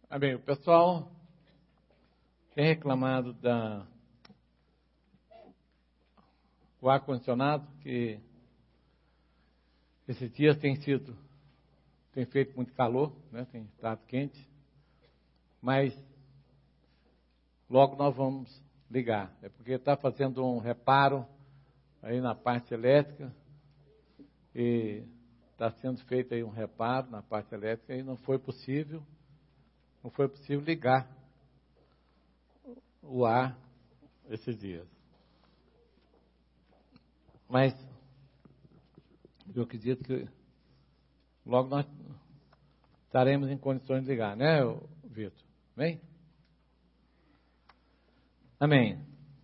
Bem, o pessoal tem reclamado do ar-condicionado, que esses dias tem feito muito calor, né? Tem estado quente, mas logo nós vamos ligar. É porque está fazendo um reparo aí na parte elétrica e está sendo feito aí um reparo na parte elétrica e não foi possível ligar o ar esses dias. Mas eu acredito que logo nós estaremos em condições de ligar, né, Vitor? Amém? Amém.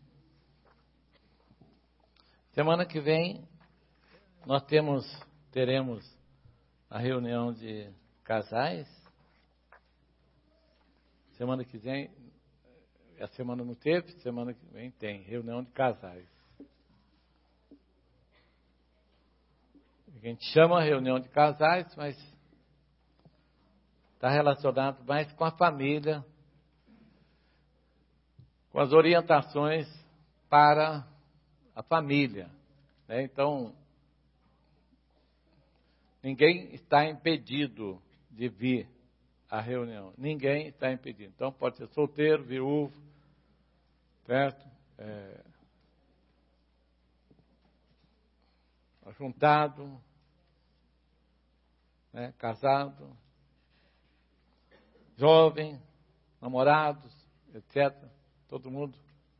Semana que vem nós teremos a reunião de casais. Semana que vem, a semana não teve, semana que vem tem reunião de casais. A gente chama reunião de casais, mas está relacionado mais com a família, com as orientações para a família, né? Então, ninguém está impedido de vir à reunião. Ninguém está impedido. Então, pode ser solteiro, viúvo, certo? Ajuntado, né? Casado, jovem, namorados, etc. Todo mundo.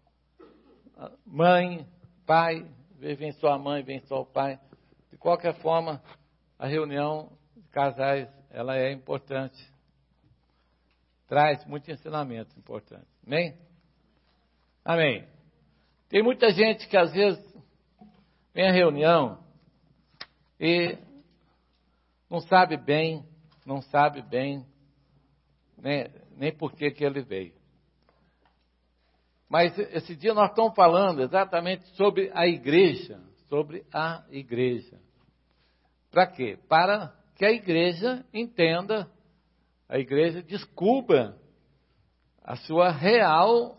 Mãe, pai, vem só a mãe, vem só o pai. De qualquer forma, a reunião de casais, ela é importante. Traz muito ensinamento importante. Amém? Amém. Tem muita gente que às vezes vem à reunião e não sabe bem, né, nem por que ele veio. Mas esse dia nós estamos falando exatamente sobre a igreja. Para quê? Para que a igreja entenda, a igreja descubra a sua real,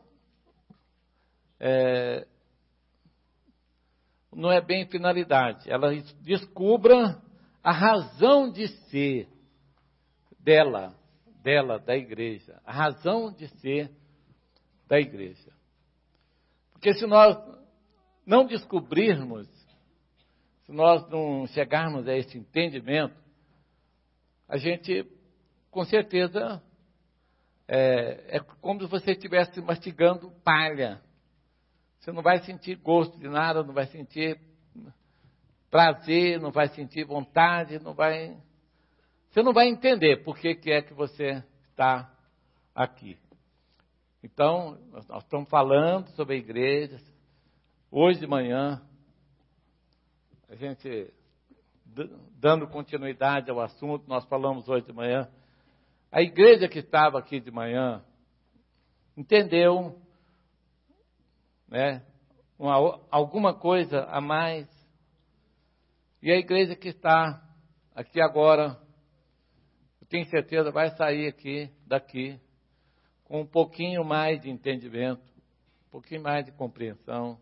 não é bem finalidade, ela descubra a razão de ser dela, da igreja, a razão de ser da igreja. Porque se nós não descobrirmos, se nós não chegarmos a esse entendimento, a gente, com certeza, é como se você estivesse mastigando palha. Você não vai sentir gosto de nada, não vai sentir prazer, não vai sentir vontade, você não vai entender por que é que você está aqui. Então, nós estamos falando sobre a igreja. Hoje de manhã, a gente, dando continuidade ao assunto, nós falamos hoje de manhã. A igreja que estava aqui de manhã entendeu, né, alguma coisa a mais. E a igreja que está aqui agora, eu tenho certeza, vai sair daqui, com um pouquinho mais de entendimento, um pouquinho mais de compreensão.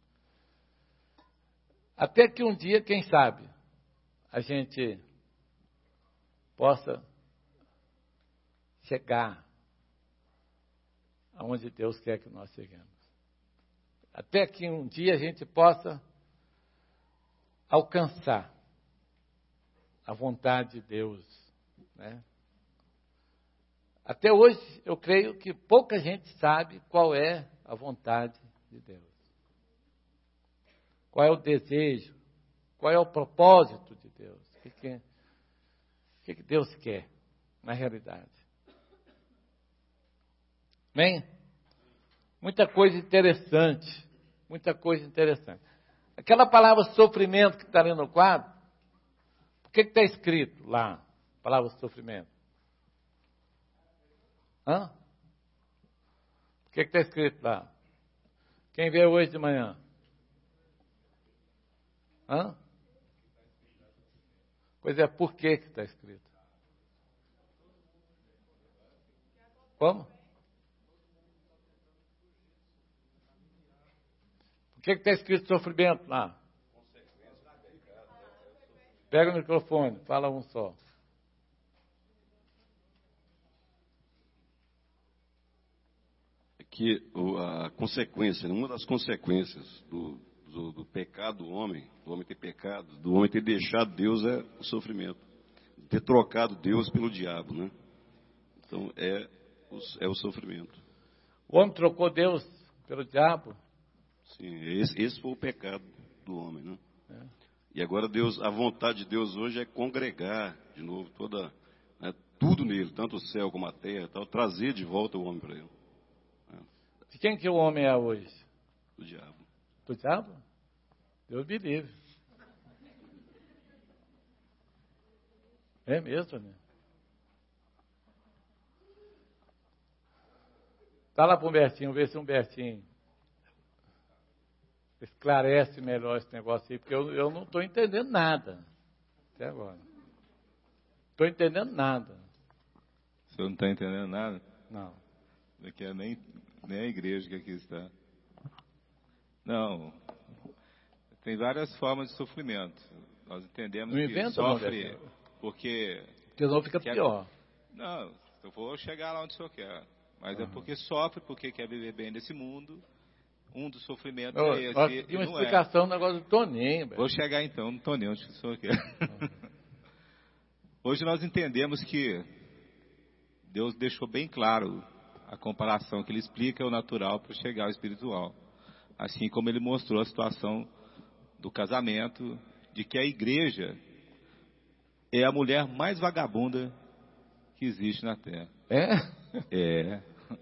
Até que um dia, quem sabe, a gente possa chegar aonde Deus quer que nós cheguemos. Até que um dia a gente possa alcançar a vontade de Deus, né? Até hoje, eu creio que pouca gente sabe qual é a vontade de Deus. Qual é o desejo? Qual é o propósito de Deus? O que Deus quer, na realidade? Amém? Muita coisa interessante. Aquela palavra sofrimento que está ali no quadro, o que está escrito lá? A palavra sofrimento. O que está escrito lá? Quem veio hoje de manhã? Pois é, por que está escrito? Como? O que está escrito sofrimento lá? Pega o microfone, fala um só. Que a consequência, uma das consequências do pecado do homem ter pecado, do homem ter deixado Deus é o sofrimento. Ter trocado Deus pelo diabo, né? Então é o sofrimento. O homem trocou Deus pelo diabo? Sim, esse foi o pecado do homem, né? E agora a vontade de Deus hoje é congregar de novo tudo nele, tanto o céu como a terra, tal, trazer de volta o homem para ele. De quem que o homem é hoje? Do diabo. Do diabo? Deus me livre. É mesmo, né? Tá lá para o Humbertinho, vê se o Humbertinho esclarece melhor esse negócio aí, porque eu não estou entendendo nada até agora. Estou entendendo nada. O senhor não está entendendo nada? Não. Daqui é nem a igreja que aqui está. Não. Tem várias formas de sofrimento. Nós entendemos que sofre porque não fica pior. Não, eu vou chegar lá onde o senhor quer. Mas é porque sofre, porque quer viver bem nesse mundo. Um dos sofrimentos é esse. Tem uma explicação do negócio do Toninho. Vou chegar então no Toninho, onde o senhor quer. Hoje nós entendemos que Deus deixou bem claro a comparação que ele explica é o natural para chegar ao espiritual. Assim como ele mostrou a situação do casamento, de que a igreja é a mulher mais vagabunda que existe na Terra. É.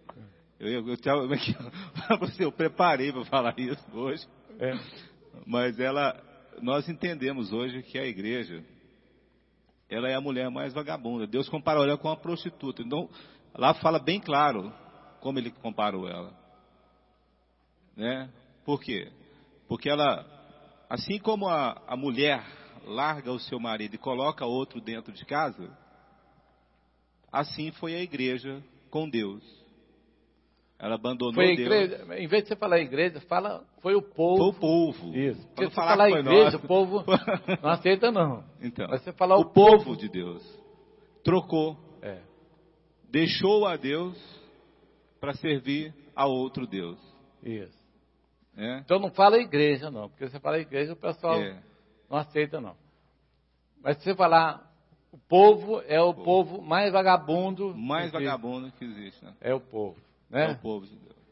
Eu preparei para falar isso hoje. Mas nós entendemos hoje que a igreja, ela é a mulher mais vagabunda. Deus comparou ela com uma prostituta. Então, lá fala bem claro como ele comparou ela. Né? Por quê? Porque ela, assim como a mulher larga o seu marido e coloca outro dentro de casa, assim foi a igreja com Deus. Ela abandonou foi a Deus. Igreja, em vez de você falar igreja, foi o povo. Foi o povo. Isso. Porque se falar igreja, o povo não aceita não. Então, mas você falar o povo de Deus trocou. Deixou a Deus para servir a outro Deus. Isso. É? Então não fala igreja não, porque você fala igreja o pessoal não aceita não. Mas se você falar o povo é o povo mais vagabundo. Mais vagabundo que existe. Né? É o povo. Né? É o povo de Deus.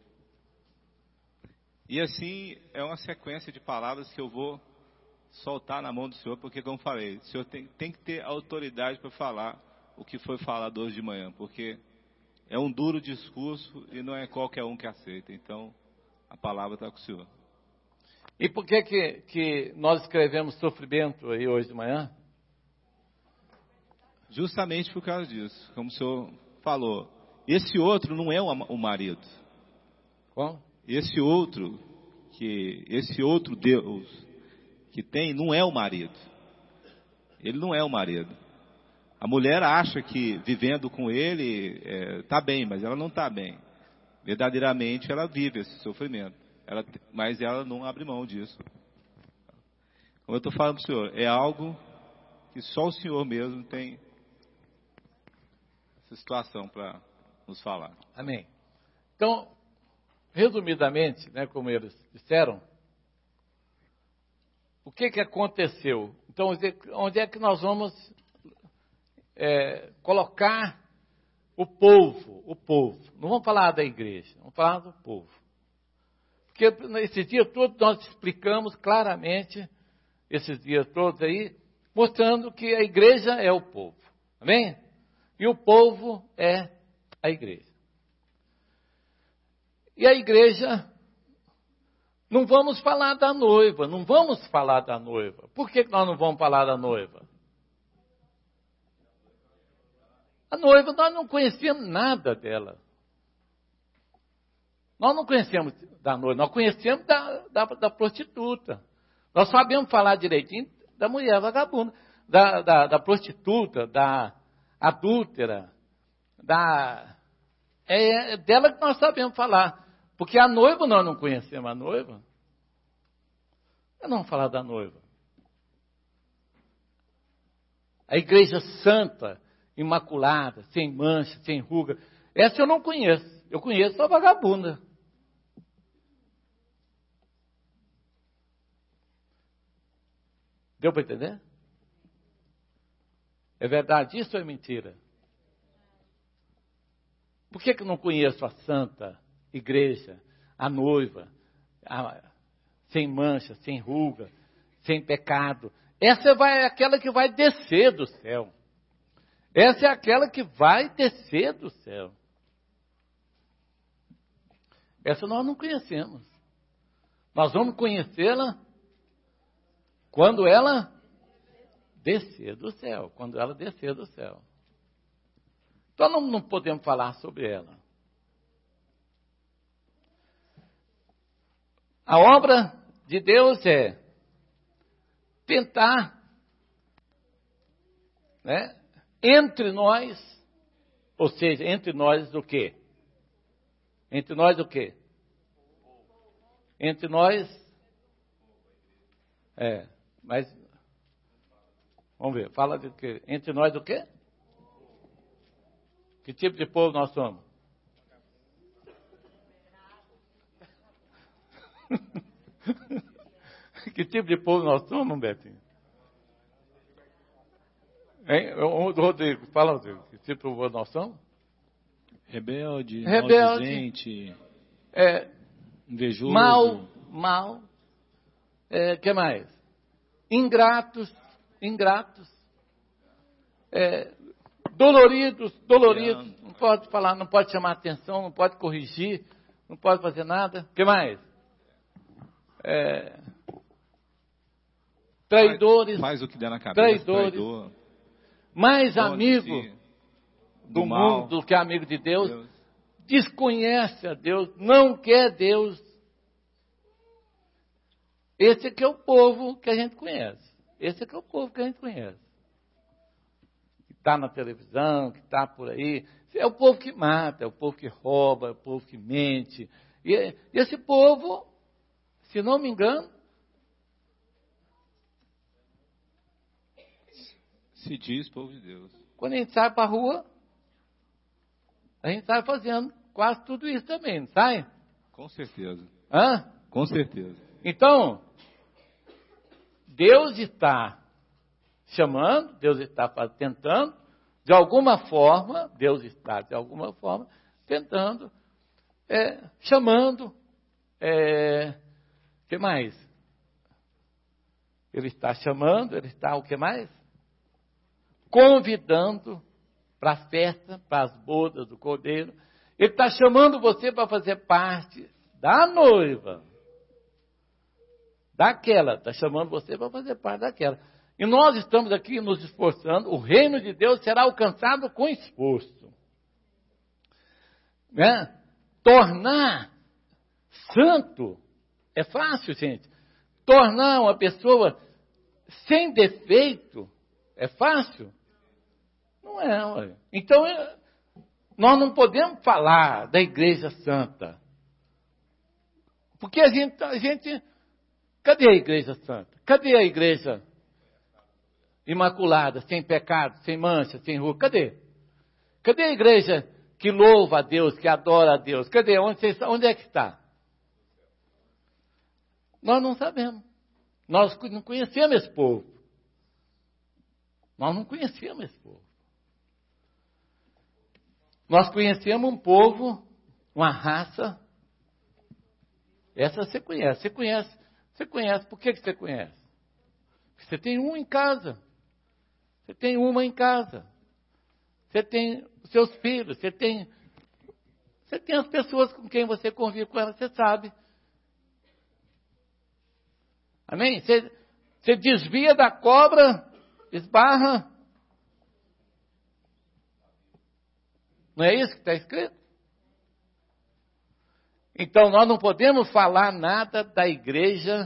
E assim é uma sequência de palavras que eu vou soltar na mão do senhor, porque como falei, o senhor tem que ter autoridade para falar o que foi falado hoje de manhã, porque é um duro discurso e não é qualquer um que aceita. Então, a palavra está com o senhor. E por que nós escrevemos sofrimento aí hoje de manhã? Justamente por causa disso, como o senhor falou. Esse outro não é o marido. Como? Esse outro Deus que tem não é o marido. Ele não é o marido. A mulher acha que vivendo com ele está bem, mas ela não está bem. Verdadeiramente ela vive esse sofrimento. Mas ela não abre mão disso. Como eu estou falando para o senhor, é algo que só o senhor mesmo tem essa situação para nos falar. Amém. Então, resumidamente, né, como eles disseram, o que aconteceu? Então, onde é que nós vamos colocar o povo? Não vamos falar da igreja, vamos falar do povo. Porque nesse dia todo nós explicamos claramente, esses dias todos aí, mostrando que a igreja é o povo. Amém? E o povo é a igreja. E a igreja, não vamos falar da noiva, Por que nós não vamos falar da noiva? A noiva, nós não conhecemos nada dela. Nós não conhecemos da noiva, nós conhecemos da prostituta. Nós sabemos falar direitinho da mulher vagabunda, da prostituta, da adúltera, é dela que nós sabemos falar. Porque a noiva nós não conhecemos a noiva. Nós não vamos falar da noiva. A igreja santa, imaculada, sem mancha, sem ruga. Essa eu não conheço. Eu conheço a vagabunda. Deu para entender? É verdade isso ou é mentira? Por que eu não conheço a santa igreja, a noiva, sem mancha, sem ruga, sem pecado? Essa é aquela que vai descer do céu. Essa é aquela que vai descer do céu. Essa nós não conhecemos. Nós vamos conhecê-la quando ela descer do céu. Quando ela descer do céu. Então não podemos falar sobre ela. A obra de Deus é tentar, né, entre nós, ou seja, entre nós o quê? Entre nós o quê? Entre nós, mas, vamos ver, fala de quê? Entre nós o quê? Que tipo de povo nós somos? Que tipo de povo nós somos, Betinho? Hein? Rodrigo, fala, Rodrigo. Que tipo de povo nós somos? Rebelde. Maldizente, invejoso. Mal. Que mais? Ingratos. Doloridos. Não pode falar, não pode chamar atenção, não pode corrigir, não pode fazer nada. Que mais? Traidores. Faz o que der na cabeça. Traidor. Mais amigo do mundo do que amigo de Deus. Desconhece a Deus, não quer Deus. Esse aqui é o povo que a gente conhece. Esse aqui é o povo que a gente conhece. Que está na televisão, que está por aí. É o povo que mata, é o povo que rouba, é o povo que mente. E esse povo, se não me engano, se diz povo de Deus. Quando a gente sai para a rua, a gente sai fazendo quase tudo isso também, não sai? Com certeza. Hã? Com certeza. Então, Deus está chamando, Deus está tentando, de alguma forma, tentando, chamando, que mais? Ele está chamando, ele está o que mais? Convidando para a festa, para as bodas do Cordeiro. Ele está chamando você para fazer parte da noiva. Daquela, está chamando você para fazer parte daquela. E nós estamos aqui nos esforçando, o reino de Deus será alcançado com esforço. Né? Tornar santo é fácil, gente. Tornar uma pessoa sem defeito é fácil? Não é, ué. Então, nós não podemos falar da igreja santa. Porque a gente cadê a igreja santa? Cadê a igreja imaculada, sem pecado, sem mancha, sem ruga? Cadê? Cadê a igreja que louva a Deus, que adora a Deus? Cadê? Onde é que está? Nós não sabemos. Nós não conhecemos esse povo. Nós não conhecemos esse povo. Nós conhecemos um povo, uma raça. Essa você conhece. Você conhece. Por que você conhece? Porque você tem um em casa. Você tem uma em casa. Você tem os seus filhos. Você tem as pessoas com quem você convive com elas, você sabe. Amém? Você desvia da cobra, esbarra. Não é isso que está escrito? Então, nós não podemos falar nada da igreja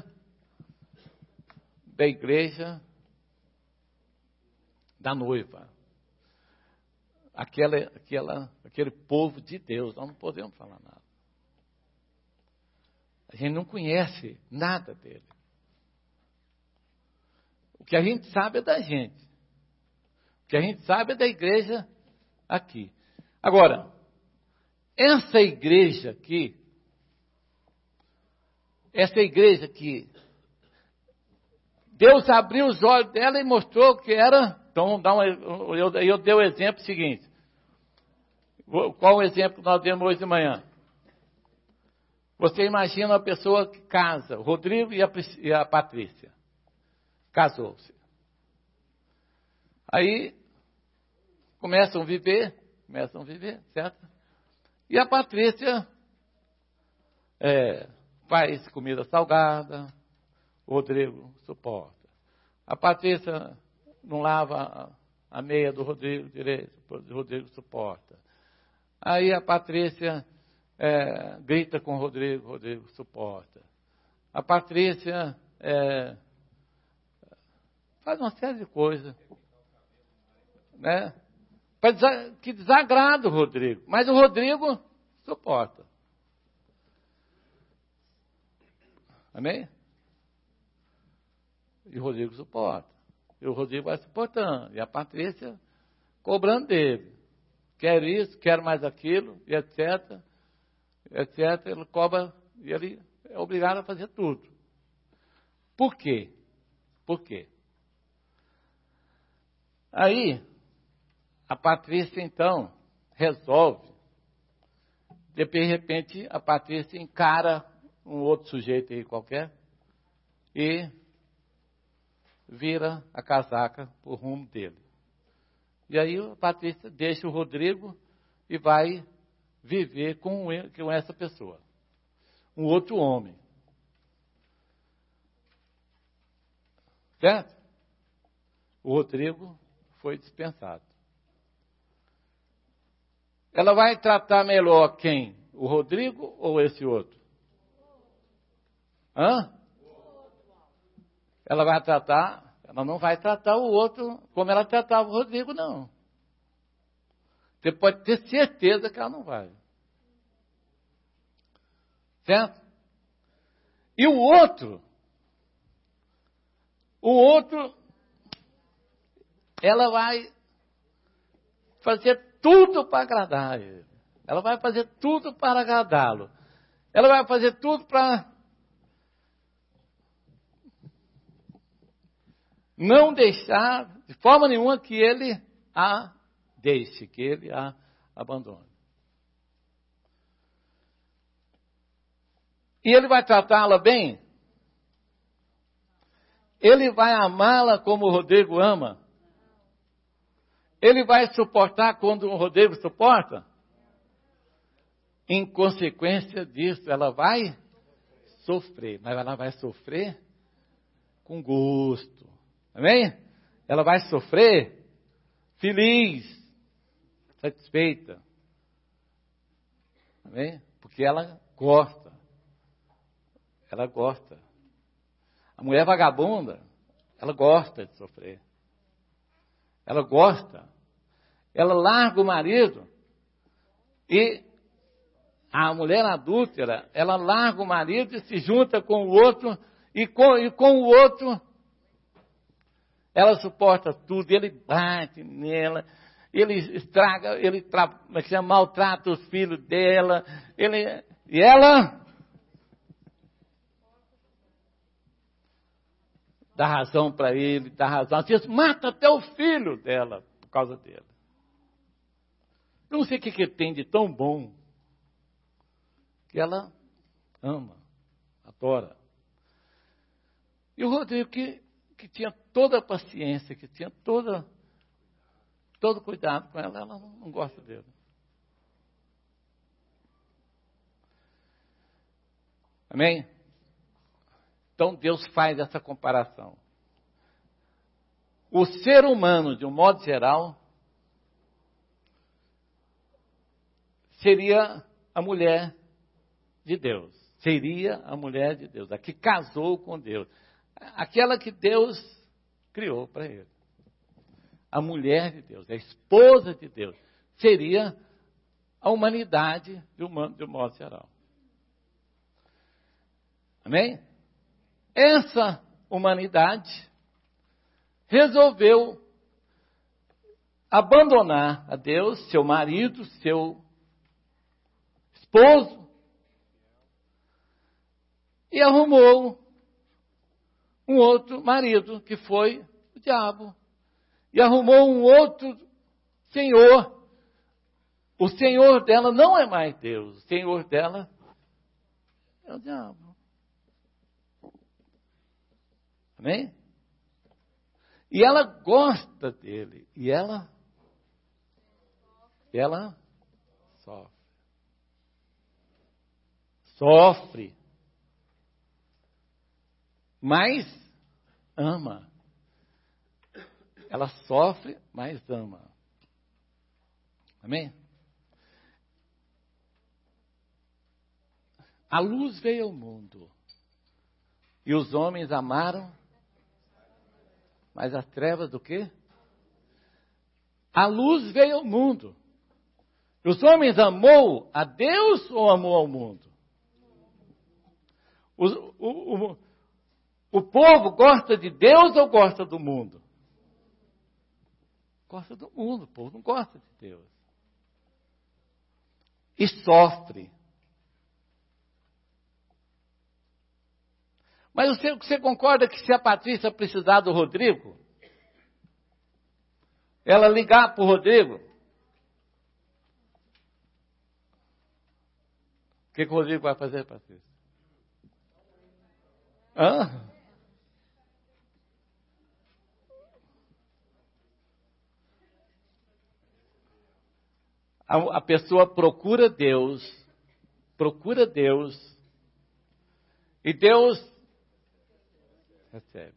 da noiva. aquele povo de Deus. Nós não podemos falar nada. A gente não conhece nada dele. O que a gente sabe é da gente. O que a gente sabe é da igreja aqui. Agora, essa igreja aqui, Deus abriu os olhos dela e mostrou que era. Então, eu dei o exemplo seguinte. Qual o exemplo que nós demos hoje de manhã? Você imagina uma pessoa que casa, o Rodrigo e a Patrícia. Casou-se. Aí, começam a viver, certo? E a Patrícia faz comida salgada, o Rodrigo suporta. A Patrícia não lava a meia do Rodrigo direito, o Rodrigo suporta. Aí a Patrícia grita com o Rodrigo suporta. A Patrícia faz uma série de coisas, né? Que desagrada o Rodrigo, mas o Rodrigo suporta. Amém? E o Rodrigo suporta. E o Rodrigo vai suportando. E a Patrícia cobrando dele. Quer isso, quer mais aquilo, e etc. Ele cobra e ele é obrigado a fazer tudo. Por quê? Aí, a Patrícia, então, resolve. De repente, a Patrícia encara um outro sujeito aí qualquer e vira a casaca pro rumo dele. E aí a Patrícia deixa o Rodrigo e vai viver com essa pessoa. Um outro homem. Certo? O Rodrigo foi dispensado. Ela vai tratar melhor quem? O Rodrigo ou esse outro? Ela não vai tratar o outro como ela tratava o Rodrigo, não. Você pode ter certeza que ela não vai. Certo? E o outro, ela vai fazer tudo para agradar ele. Ela vai fazer tudo para agradá-lo. Ela vai fazer tudo para não deixar de forma nenhuma que ele a deixe, que ele a abandone. E ele vai tratá-la bem? Ele vai amá-la como o Rodrigo ama? Ele vai suportar quando o Rodrigo suporta? Em consequência disso, ela vai sofrer. Mas ela vai sofrer com gosto. Amém? Ela vai sofrer feliz, satisfeita. Amém? Porque ela gosta. Ela gosta. A mulher vagabunda, ela gosta de sofrer. Ela gosta. Ela larga o marido e a mulher adúltera, ela larga o marido e se junta com o outro e com o outro ela suporta tudo, ele bate nela, ele estraga, maltrata os filhos dela, e ela dá razão para ele, dá razão. Às vezes mata até o filho dela por causa dele. Eu não sei o que ele tem de tão bom que ela ama, adora. E o Rodrigo que tinha toda a paciência, que tinha todo cuidado com ela, ela não gosta dele. Amém? Então Deus faz essa comparação. O ser humano, de um modo geral, seria a mulher de Deus. Seria a mulher de Deus, a que casou com Deus. Aquela que Deus criou para ele. A mulher de Deus, a esposa de Deus. seria a humanidade de um modo geral. Amém? Essa humanidade resolveu abandonar a Deus, seu marido, seu esposo, e arrumou um outro marido, que foi o diabo. E arrumou um outro senhor. O senhor dela não é mais Deus, o senhor dela é o diabo. Amém? E ela gosta dele, e ela sofre. Sofre. Mas ama. Ela sofre, mas ama. Amém? A luz veio ao mundo. E os homens amaram. Mas as trevas do quê? A luz veio ao mundo. E os homens amou a Deus ou amou ao mundo? O povo gosta de Deus ou gosta do mundo? Gosta do mundo, o povo não gosta de Deus. E sofre. Mas você concorda que se a Patrícia precisar do Rodrigo, ela ligar para o Rodrigo, o que o Rodrigo vai fazer, Patrícia? Hã? A pessoa procura Deus, e Deus recebe.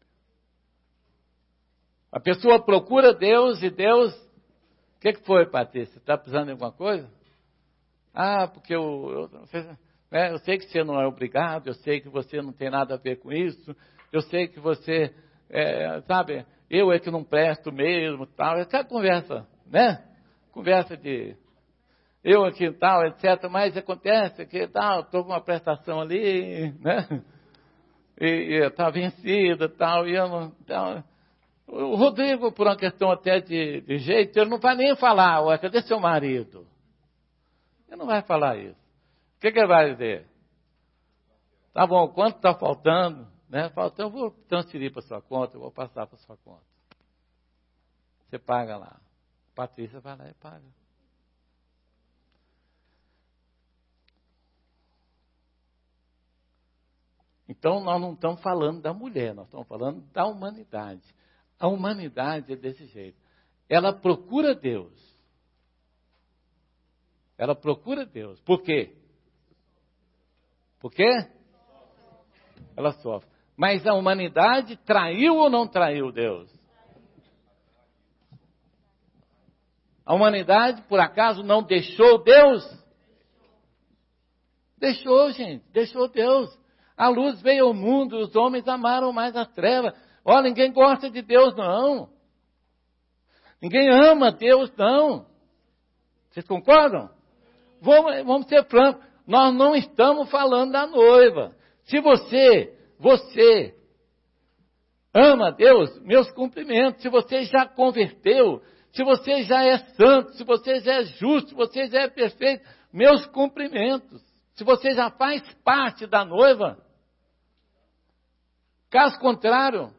A pessoa procura Deus e Deus... O que foi, Patrícia? Está precisando de alguma coisa? Porque eu sei que você não é obrigado, eu sei que você não tem nada a ver com isso, eu sei que você, eu é que não presto mesmo, tal. É aquela conversa, né? Conversa de... eu aqui e tal, etc. Mas acontece que tal, estou com uma prestação ali, né? E está vencida, tal, e eu não... Tal. O Rodrigo, por uma questão até de jeito, ele não vai nem falar, ué, cadê seu marido? Ele não vai falar isso. O que ele vai dizer? Tá bom, quanto está faltando? Né? Falta, eu vou transferir para sua conta, eu vou passar para sua conta. Você paga lá. A Patrícia vai lá e paga. Então, nós não estamos falando da mulher, nós estamos falando da humanidade. A humanidade é desse jeito. Ela procura Deus. Ela procura Deus. Por quê? Por quê? Ela sofre. Mas a humanidade traiu ou não traiu Deus? A humanidade, por acaso, não deixou Deus? Deixou, gente. Deixou Deus. A luz veio ao mundo, os homens amaram mais as trevas. Olha, ninguém gosta de Deus, não. Ninguém ama Deus, não. Vocês concordam? Vamos ser francos. Nós não estamos falando da noiva. Se você ama Deus, meus cumprimentos. Se você já converteu, se você já é santo, se você já é justo, se você já é perfeito, meus cumprimentos. Se você já faz parte da noiva, caso contrário,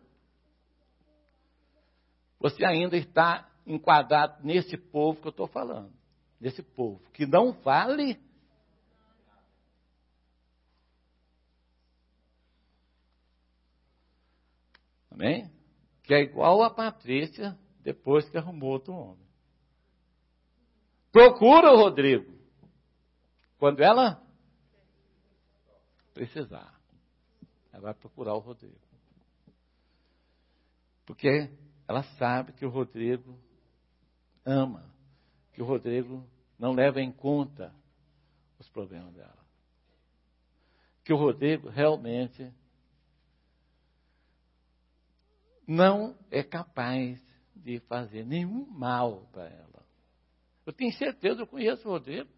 você ainda está enquadrado nesse povo que eu estou falando. Nesse povo que não vale. Amém? Que é igual a Patrícia depois que arrumou outro homem. Procura o Rodrigo. Quando ela precisar, ela vai procurar o Rodrigo. Porque ela sabe que o Rodrigo ama, que o Rodrigo não leva em conta os problemas dela. Que o Rodrigo realmente não é capaz de fazer nenhum mal para ela. Eu tenho certeza, eu conheço o Rodrigo.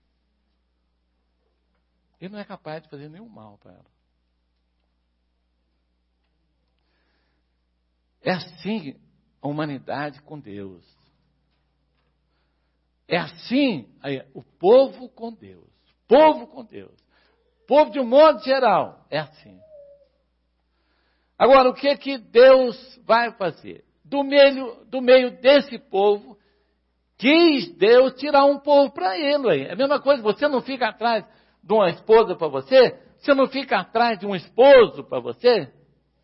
Ele não é capaz de fazer nenhum mal para ela. É assim a humanidade com Deus. É assim o povo com Deus. Povo com Deus. Povo de um modo geral. É assim. Agora, o que Deus vai fazer? Do meio desse povo, quis Deus tirar um povo para ele. É a mesma coisa, você não fica atrás de uma esposa para você? Você não fica atrás de um esposo para você?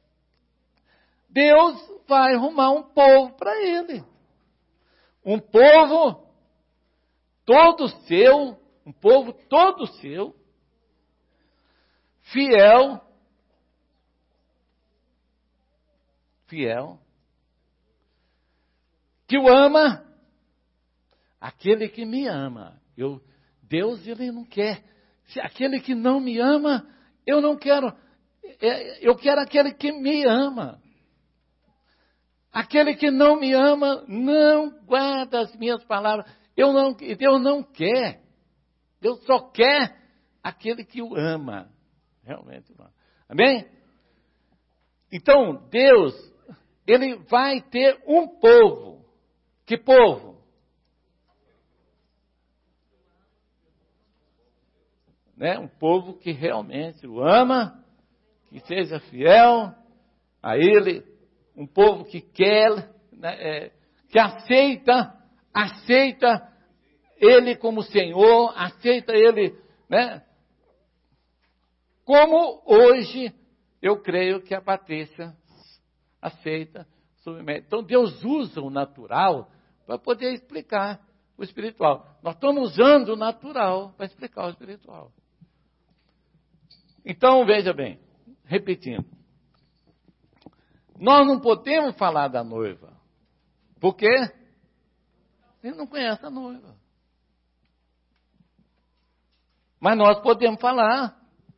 Deus vai arrumar um povo para ele. Um povo todo seu, fiel, que o ama, aquele que me ama. Deus, ele não quer. Se aquele que não me ama, eu não quero. Eu quero aquele que me ama. Aquele que não me ama, não guarda as minhas palavras. Deus não quer. Deus só quer aquele que o ama. Realmente, irmão. Amém? Então, Deus, ele vai ter um povo. Que povo? Né? Um povo que realmente o ama, que seja fiel a ele, um povo que quer, né, que aceita ele como Senhor, aceita ele, né? Como hoje eu creio que a Patrícia aceita, submete. Então Deus usa o natural para poder explicar o espiritual. Nós estamos usando o natural para explicar o espiritual. Então, veja bem, repetindo. Nós não podemos falar da noiva. Por quê? Ele não conhece a noiva. Mas nós podemos falar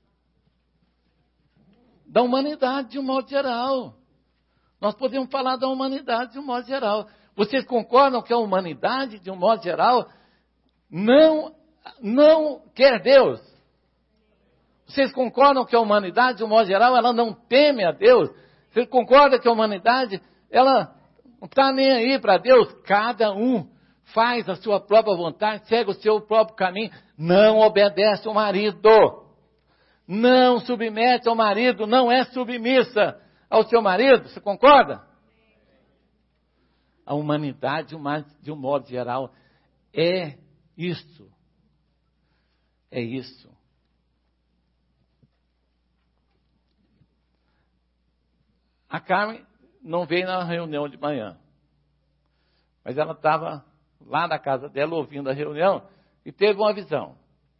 da humanidade de um modo geral. Nós podemos falar da humanidade de um modo geral. Vocês concordam que a humanidade, de um modo geral, não quer Deus? Vocês concordam que a humanidade, de um modo geral, ela não teme a Deus? Vocês concordam que a humanidade, ela não está nem aí para Deus? Cada um faz a sua própria vontade, segue o seu próprio caminho, não obedece ao marido, não submete ao marido, não é submissa ao seu marido, você concorda? A humanidade, de um modo geral, é isso. É isso. A Carmen não veio na reunião de manhã, mas ela estava lá na casa dela ouvindo a reunião e teve uma visão.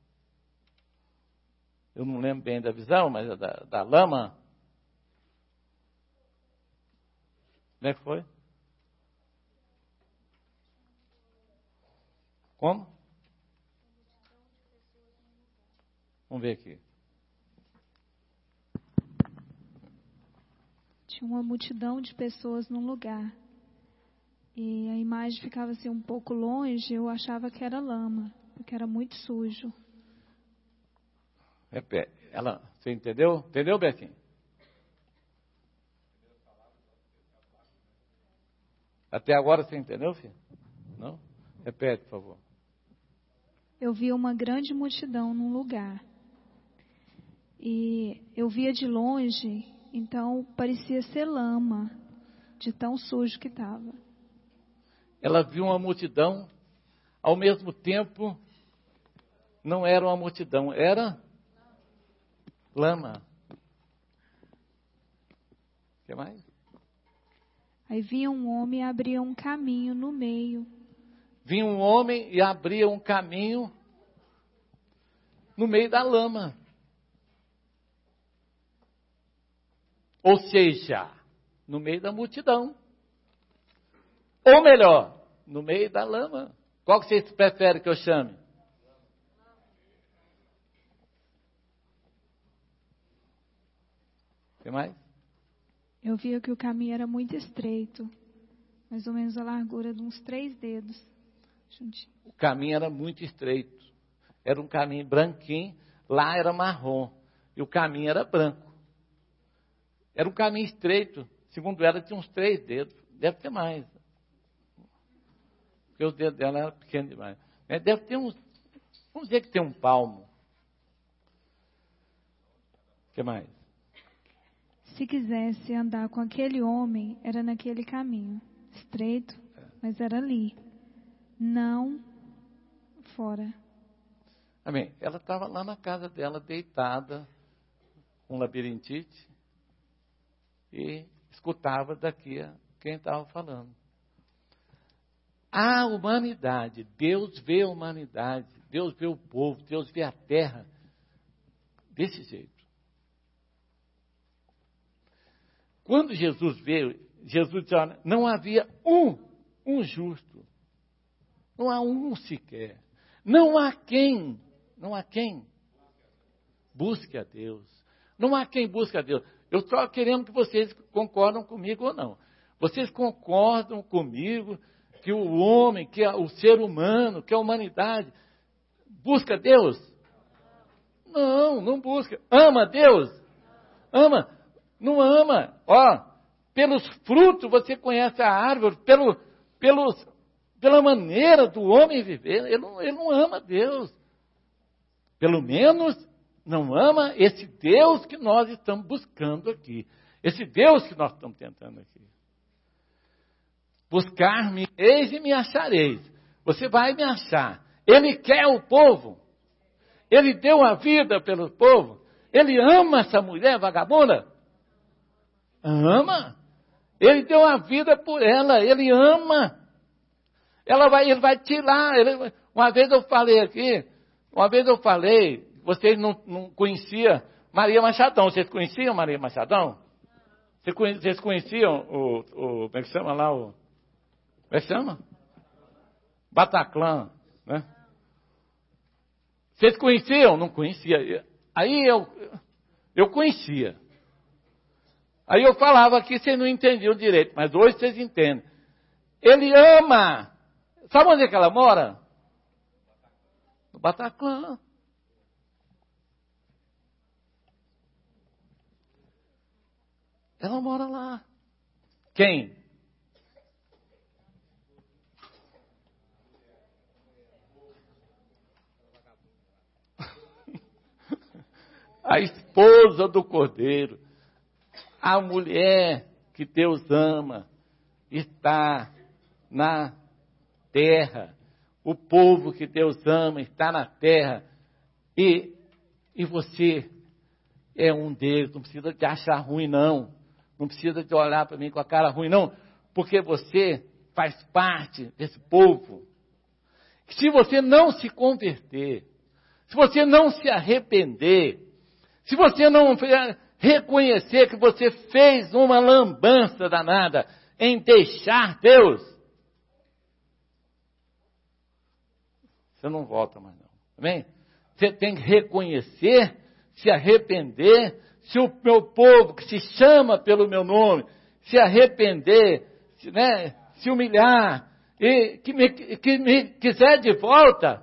Eu não lembro bem da visão, mas é da lama. Como é que foi? Como? Vamos ver aqui. Tinha uma multidão de pessoas num lugar. E a imagem ficava assim um pouco longe, eu achava que era lama, porque era muito sujo. Repete. Você entendeu? Entendeu, Bequinho? Até agora você entendeu, filho? Não? Repete, por favor. Eu via uma grande multidão num lugar. E eu via de longe, então parecia ser lama, de tão sujo que estava. Ela viu uma multidão, ao mesmo tempo, não era uma multidão, era lama. O que mais? Aí vinha um homem e abria um caminho no meio. Vinha um homem e abria um caminho no meio da lama. Ou seja, no meio da multidão. Ou melhor, no meio da lama. Qual que vocês preferem que eu chame? O que mais? Eu via que o caminho era muito estreito. Mais ou menos a largura de uns 3 dedos. juntinho. O caminho era muito estreito. Era um caminho branquinho, lá era marrom. E o caminho era branco. Era um caminho estreito. Segundo ela, tinha uns 3 dedos. Deve ter mais. Porque os dedos dela eram pequenos demais. Deve ter uns... Vamos dizer que tem um palmo. O que mais? Se quisesse andar com aquele homem, era naquele caminho. Estreito, mas era ali. Não fora. Amém. Ela estava lá na casa dela, deitada, com labirintite, e escutava daqui a quem estava falando. A humanidade, Deus vê a humanidade, Deus vê o povo, Deus vê a terra desse jeito. Quando Jesus veio, Jesus disse, olha, não havia um justo. Não há um sequer. Não há quem busque a Deus. Não há quem busque a Deus. Eu estou querendo que vocês concordam comigo ou não. Vocês concordam comigo que o homem, que o ser humano, que a humanidade busca Deus? Não busca. Ama Deus? Ama? Não ama. Ó, pelos frutos você conhece a árvore, pela maneira do homem viver. Ele não ama Deus. Pelo menos não ama esse Deus que nós estamos buscando aqui. Esse Deus que nós estamos tentando aqui. Buscar-me eis e me achareis. Você vai me achar. Ele quer o povo. Ele deu a vida pelo povo. Ele ama essa mulher vagabunda. Ama. Ele deu a vida por ela. Ele ama. Ele vai tirar. Uma vez eu falei, vocês não conheciam Maria Machadão. Vocês conheciam Maria Machadão? Vocês conheciam como é que chama lá? Como é que chama? Bataclan, né? Vocês conheciam? Não conhecia. Aí eu conhecia. Aí eu falava aqui, vocês não entendiam direito, mas hoje vocês entendem. Ele ama. Sabe onde é que ela mora? No Bataclan. Ela mora lá. Quem? A esposa do Cordeiro, a mulher que Deus ama, está na terra. O povo que Deus ama está na terra. E você é um deles. Não precisa de achar ruim, não. Não precisa de olhar para mim com a cara ruim, não. Porque você faz parte desse povo. Se você não se converter, se você não se arrepender, se você não reconhecer que você fez uma lambança danada em deixar Deus, você não volta mais não. Amém? Você tem que reconhecer, se arrepender. Se o meu povo que se chama pelo meu nome, se arrepender, se humilhar, e que me quiser de volta,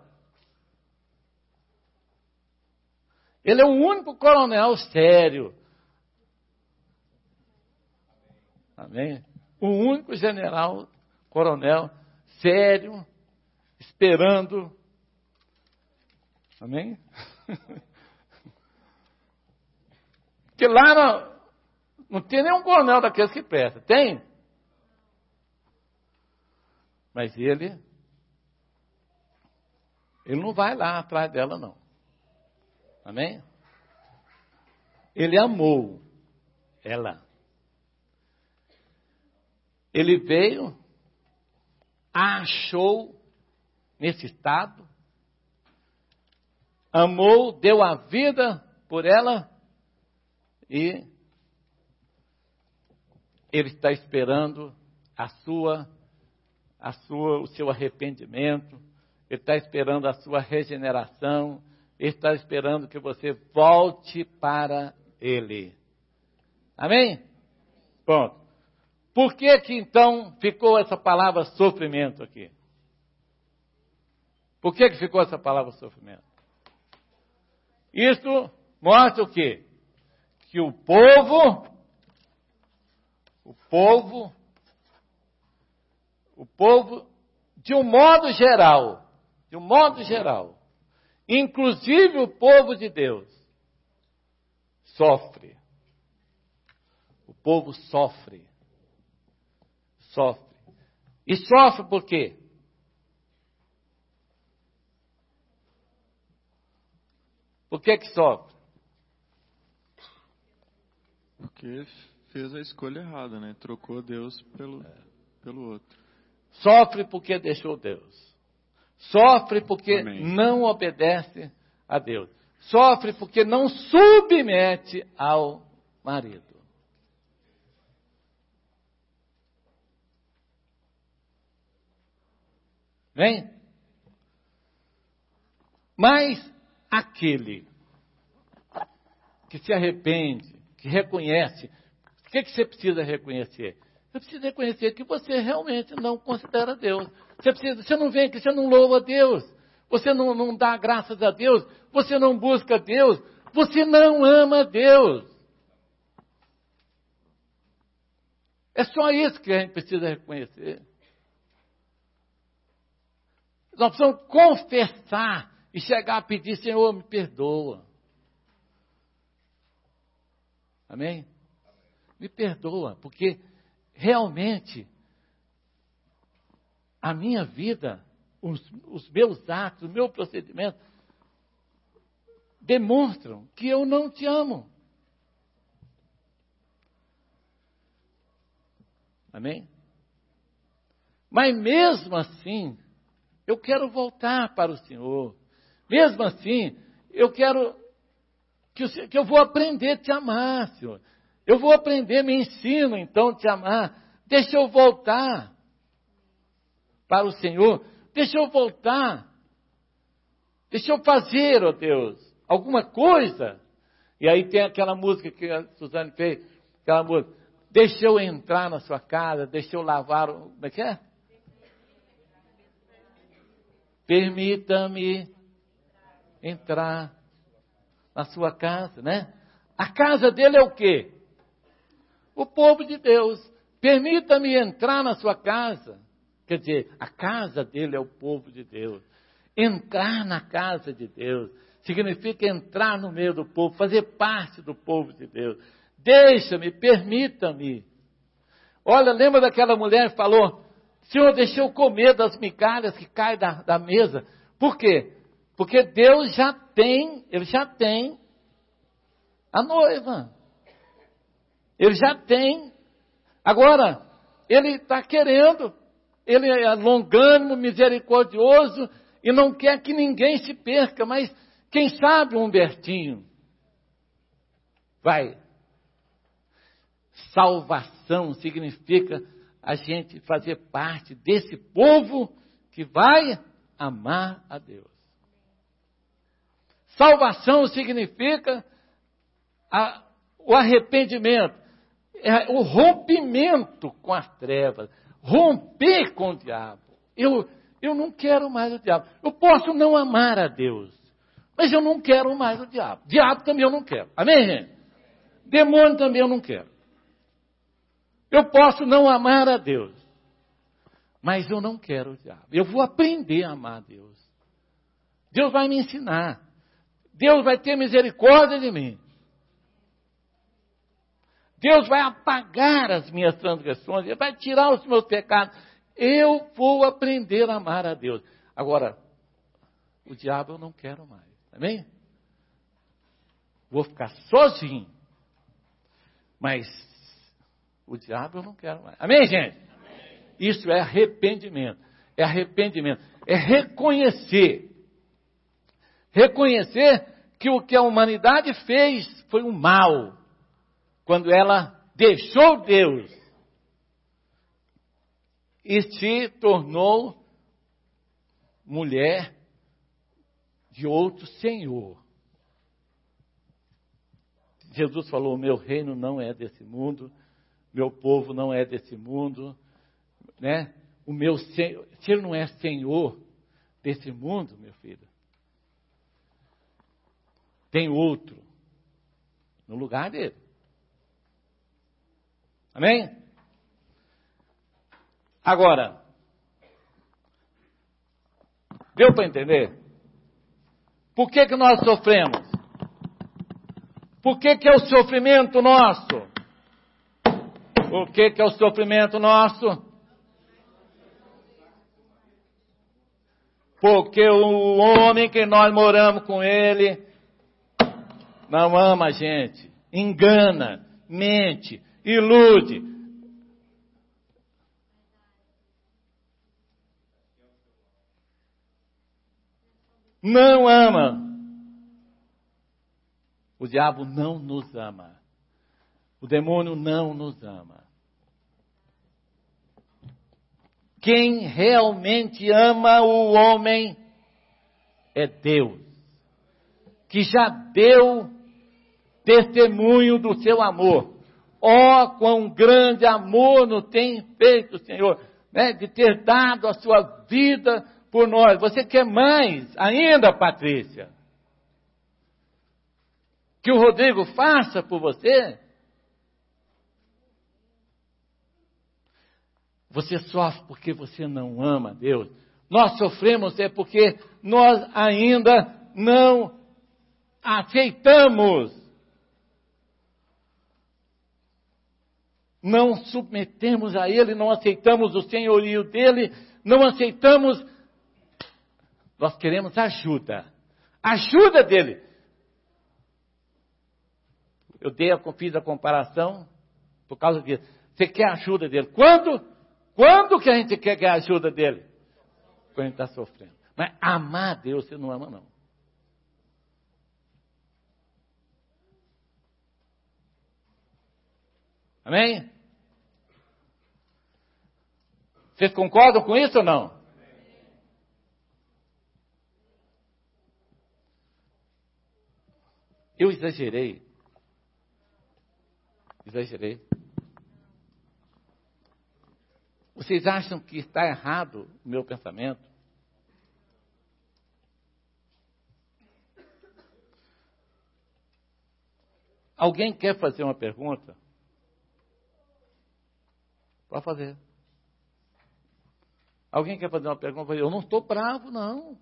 ele é o único coronel sério. Amém? O único general, coronel sério, esperando. Amém? Porque lá não tem nenhum coronel daqueles que presta. Tem? Mas ele não vai lá atrás dela, não. Amém? Ele amou ela. Ele veio, a achou nesse estado, amou, deu a vida por ela e ele está esperando o seu arrependimento, ele está esperando a sua regeneração, ele está esperando que você volte para ele. Amém? Pronto. Por que então ficou essa palavra sofrimento aqui? Por que ficou essa palavra sofrimento? Isso mostra o quê? Que o povo, de um modo geral, inclusive o povo de Deus, sofre. O povo sofre. E sofre por quê? Por que sofre? Porque fez a escolha errada, né? Trocou Deus pelo outro. Sofre porque deixou Deus. Sofre porque Amém. não obedece a Deus. Sofre porque não submete ao marido. Vem? Mas aquele que se arrepende, que reconhece, o que você precisa reconhecer? Você precisa reconhecer que você realmente não considera Deus. Você não vem aqui, você não louva a Deus. Você não dá graças a Deus. Você não busca Deus. Você não ama Deus. É só isso que a gente precisa reconhecer. Nós precisamos confessar e chegar a pedir, Senhor, me perdoa. Amém? Me perdoa, porque realmente a minha vida, os meus atos, o meu procedimento demonstram que eu não te amo. Amém? Mas mesmo assim, eu quero voltar para o Senhor. Mesmo assim, eu quero que eu vou aprender a te amar, Senhor. Eu vou aprender, me ensina então a te amar. Deixa eu voltar para o Senhor. Deixa eu voltar. Deixa eu fazer, ó Deus, alguma coisa. E aí tem aquela música que a Suzane fez, aquela música. Deixa eu entrar na sua casa, deixa eu lavar. Como é que é? Permita-me entrar na sua casa, né? A casa dele é o quê? O povo de Deus. Permita-me entrar na sua casa. Quer dizer, a casa dele é o povo de Deus. Entrar na casa de Deus significa entrar no meio do povo, fazer parte do povo de Deus. Deixa-me, permita-me. Olha, lembra daquela mulher que falou, Senhor, deixa eu comer das migalhas que caem da mesa. Por quê? Porque Deus Ele já tem a noiva. Ele já tem. Agora, Ele está querendo, Ele é longânimo, misericordioso, e não quer que ninguém se perca, mas quem sabe o Humbertinho vai. Salvação significa a gente fazer parte desse povo que vai amar a Deus. Salvação significa o arrependimento, o rompimento com as trevas, romper com o diabo. Eu não quero mais o diabo. Eu posso não amar a Deus, mas eu não quero mais o diabo. Diabo também eu não quero. Amém, gente? Demônio também eu não quero. Eu posso não amar a Deus, mas eu não quero o diabo. Eu vou aprender a amar a Deus. Deus vai me ensinar. Deus vai ter misericórdia de mim. Deus vai apagar as minhas transgressões. Ele vai tirar os meus pecados. Eu vou aprender a amar a Deus. Agora, o diabo eu não quero mais. Amém? Vou ficar sozinho. Mas o diabo eu não quero mais. Amém, gente? Amém. Isso é arrependimento. É arrependimento. É reconhecer. Reconhecer que o que a humanidade fez foi um mal. Quando ela deixou Deus e se tornou mulher de outro senhor. Jesus falou, o meu reino não é desse mundo, meu povo não é desse mundo, né? O meu Senhor, se ele não é Senhor, desse mundo, meu filho, tem outro no lugar dele. Amém? Agora, deu para entender? Por que nós sofremos? Por que é o sofrimento nosso? Por que é o sofrimento nosso? Porque o homem que nós moramos com ele não ama a gente, engana, mente, ilude. Não ama. O diabo não nos ama. O demônio não nos ama. Quem realmente ama o homem é Deus, que já deu testemunho do seu amor. Ó, quão grande amor nos tem feito o Senhor, né, de ter dado a sua vida por nós. Você quer mais ainda, Patrícia? Que o Rodrigo faça por você? Você sofre porque você não ama Deus. Nós sofremos porque nós ainda não aceitamos. Não submetemos a Ele, não aceitamos o senhorio dEle, não aceitamos. Nós queremos ajuda. Ajuda dEle. Eu fiz a comparação por causa disso. Você quer a ajuda dEle. Quando que a gente quer a ajuda dEle? Quando a gente está sofrendo. Mas amar a Deus, você não ama, não. Amém? Vocês concordam com isso ou não? Eu exagerei. Vocês acham que está errado o meu pensamento? Alguém quer fazer uma pergunta? Pode fazer. Alguém quer fazer uma pergunta? Eu não estou bravo, não.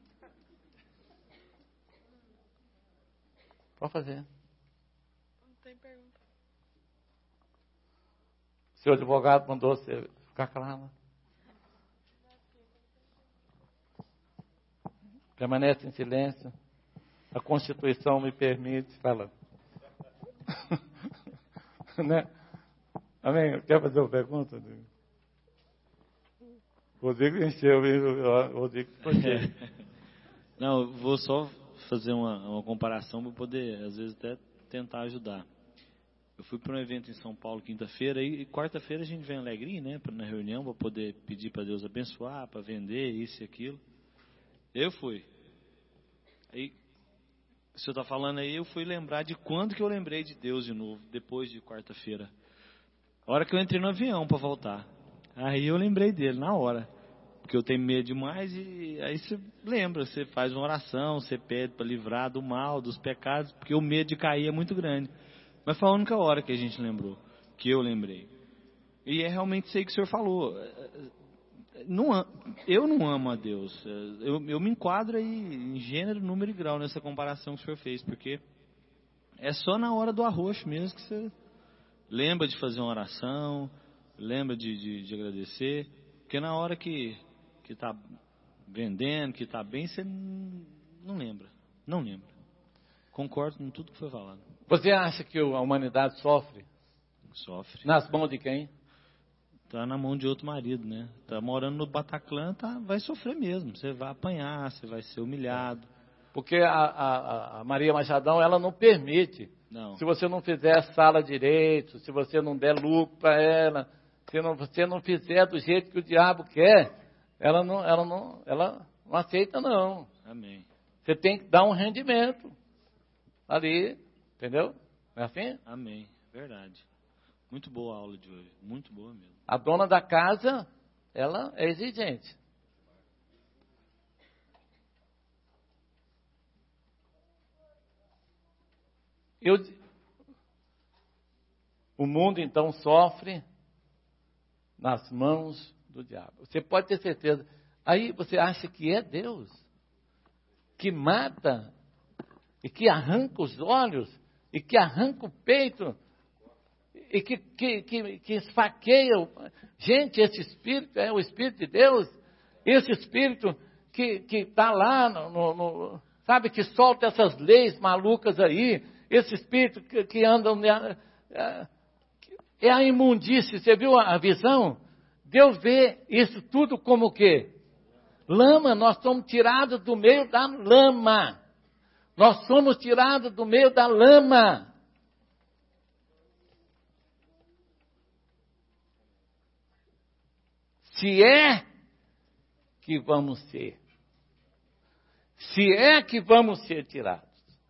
Pode fazer. Não tem pergunta. Seu advogado mandou você ficar calado. Permanece em silêncio. A Constituição me permite falar. Né? Amém? Quer fazer uma pergunta? Rodrigo encheu, Rodrigo encheu. Não, eu vou só fazer uma comparação para poder, às vezes, até tentar ajudar. Eu fui para um evento em São Paulo quinta-feira e quarta-feira a gente vem alegrinho, né, na reunião, para poder pedir para Deus abençoar, para vender isso e aquilo. Eu fui. Aí, o senhor está falando aí, eu fui lembrar de quando que eu lembrei de Deus de novo, depois de quarta-feira. A hora que eu entrei no avião para voltar. Aí eu lembrei dele, na hora. Porque eu tenho medo demais e aí você lembra, você faz uma oração, você pede para livrar do mal, dos pecados, porque o medo de cair é muito grande. Mas foi a única hora que a gente lembrou, que eu lembrei. E é realmente isso aí que o senhor falou. Eu não amo a Deus. Eu me enquadro aí em gênero, número e grau nessa comparação que o senhor fez, porque é só na hora do arroxo mesmo que você lembra de fazer uma oração, lembra de agradecer, porque na hora que está vendendo, que está bem, você não lembra. Não lembra. Concordo com tudo que foi falado. Você acha que a humanidade sofre? Sofre. Nas mãos de quem? Está na mão de outro marido, né? Está morando no Bataclan, vai sofrer mesmo. Você vai apanhar, você vai ser humilhado. Porque a Maria Machadão, ela não permite. Não. Se você não fizer a sala direito, se você não der lucro para ela, se você não fizer do jeito que o diabo quer, ela não aceita, não. Amém. Você tem que dar um rendimento ali, entendeu? Não é assim? Amém. Verdade. Muito boa a aula de hoje. Muito boa mesmo. A dona da casa, ela é exigente. o mundo então sofre nas mãos do diabo. Você pode ter certeza. Aí você acha que é Deus que mata e que arranca os olhos e que arranca o peito e que esfaqueia. Gente, esse Espírito é o Espírito de Deus. Esse Espírito que está lá, sabe, que solta essas leis malucas aí. Esse Espírito que anda... É a imundície. Você viu a visão? Deus vê isso tudo como o quê? Lama. Nós somos tirados do meio da lama. Nós somos tirados do meio da lama. Se é que vamos ser. Se é que vamos ser tirados.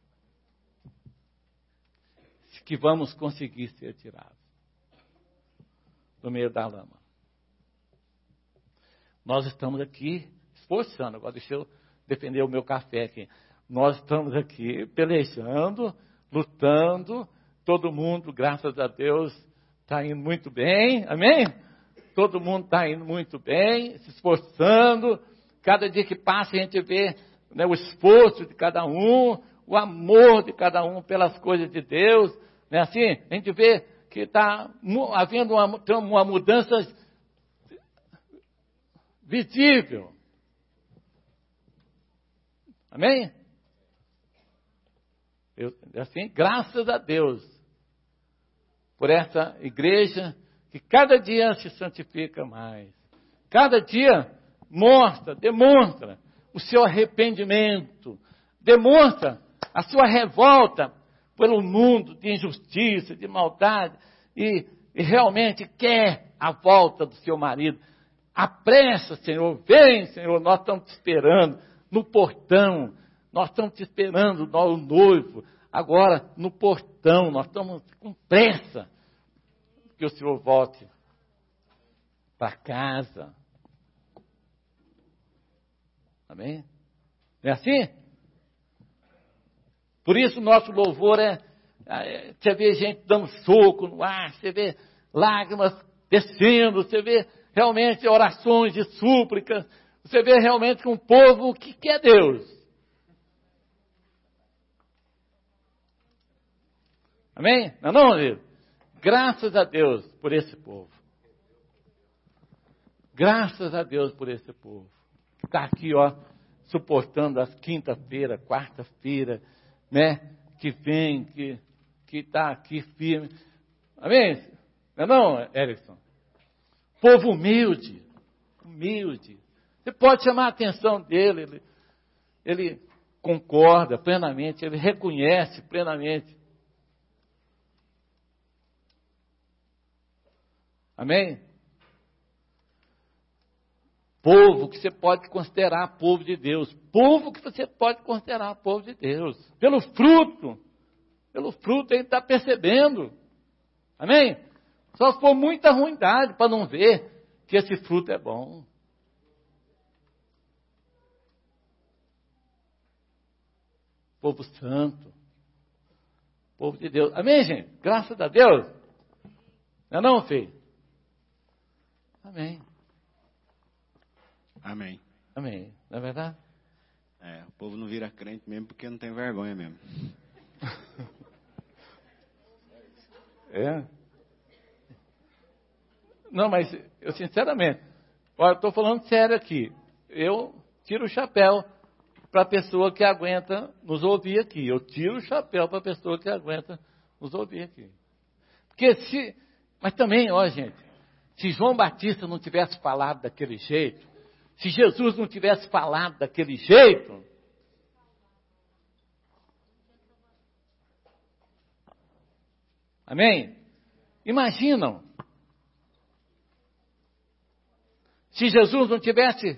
Que vamos conseguir ser tirados do meio da lama. Nós estamos aqui esforçando. Agora deixa eu defender o meu café aqui. Nós estamos aqui pelejando, lutando. Todo mundo, graças a Deus, está indo muito bem. Amém? Todo mundo está indo muito bem, se esforçando. Cada dia que passa a gente vê, né, o esforço de cada um, o amor de cada um pelas coisas de Deus. Não é assim? A gente vê que está havendo uma mudança visível. Amém? Assim, graças a Deus por essa igreja que cada dia se santifica mais. Cada dia demonstra o seu arrependimento, demonstra a sua revolta pelo mundo de injustiça, de maldade, e realmente quer a volta do seu marido. Apressa, Senhor, vem, Senhor, nós estamos te esperando no portão, nós estamos te esperando, o noivo, agora no portão, nós estamos com pressa que o Senhor volte para casa. Amém? Não é assim? Por isso nosso louvor você vê gente dando soco no ar, você vê lágrimas descendo, você vê realmente orações de súplicas, você vê realmente um povo que quer Deus. Amém? Não, amigo? Graças a Deus por esse povo. Graças a Deus por esse povo. Que está aqui, suportando as quinta-feira, quarta-feira, né? Que vem, que está aqui firme. Amém? Não, Erickson? Povo humilde. Você pode chamar a atenção dele, ele concorda plenamente, ele reconhece plenamente. Amém? Povo que você pode considerar povo de Deus. Povo que você pode considerar povo de Deus. Pelo fruto ele está percebendo. Amém? Só se for muita ruindade para não ver que esse fruto é bom. Povo santo. Povo de Deus. Amém, gente? Graças a Deus. Não, filho? Amém. Amém. Amém. Não é verdade? O povo não vira crente mesmo porque não tem vergonha mesmo. Não, mas eu sinceramente, eu estou falando sério aqui. Eu tiro o chapéu para a pessoa que aguenta nos ouvir aqui. Eu tiro o chapéu para a pessoa que aguenta nos ouvir aqui. Porque mas também, gente, se João Batista não tivesse falado daquele jeito, se Jesus não tivesse falado daquele jeito, amém? Imaginam, se Jesus não tivesse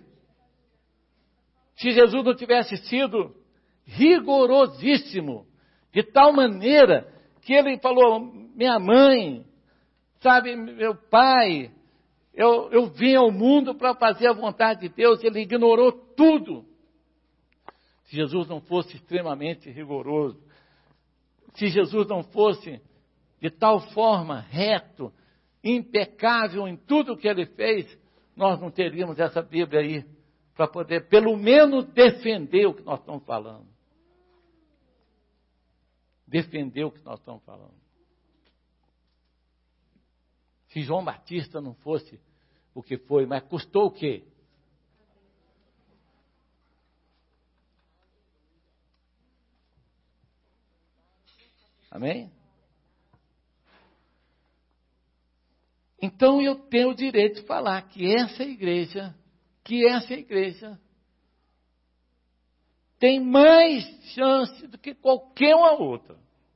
sido rigorosíssimo, de tal maneira que ele falou, minha mãe, sabe, meu pai, eu vim ao mundo para fazer a vontade de Deus, ele ignorou tudo. Se Jesus não fosse extremamente rigoroso, se Jesus não fosse de tal forma reto, impecável em tudo que ele fez, nós não teríamos essa Bíblia aí para poder, pelo menos, defender o que nós estamos falando. Defender o que nós estamos falando. Se João Batista não fosse o que foi, mas custou o quê? Amém? Então eu tenho o direito de falar que essa igreja tem mais chance do que qualquer uma outra.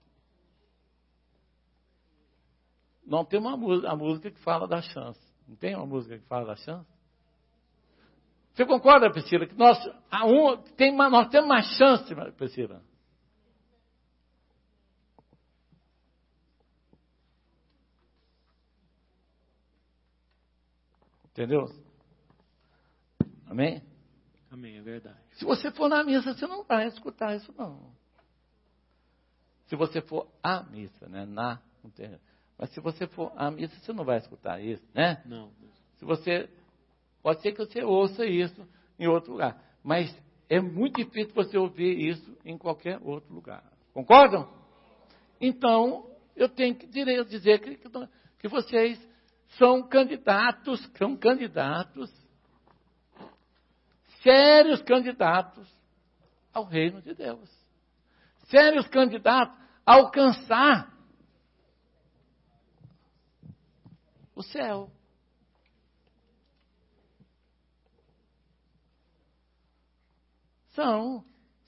Não tem a música que fala da chance. Não tem uma música que fala da chance? Você concorda, Priscila, que nós temos mais chance, Priscila? Entendeu? Amém? Amém, é verdade. Se você for na missa, você não vai escutar isso, não. Se você for à missa, né? Não tem. Mas se você for à missa, você não vai escutar isso, né? Não. Pode ser que você ouça isso em outro lugar. Mas é muito difícil você ouvir isso em qualquer outro lugar. Concordam? Então, eu tenho que dizer que vocês são candidatos, sérios candidatos ao reino de Deus. Sérios candidatos a alcançar o céu. São.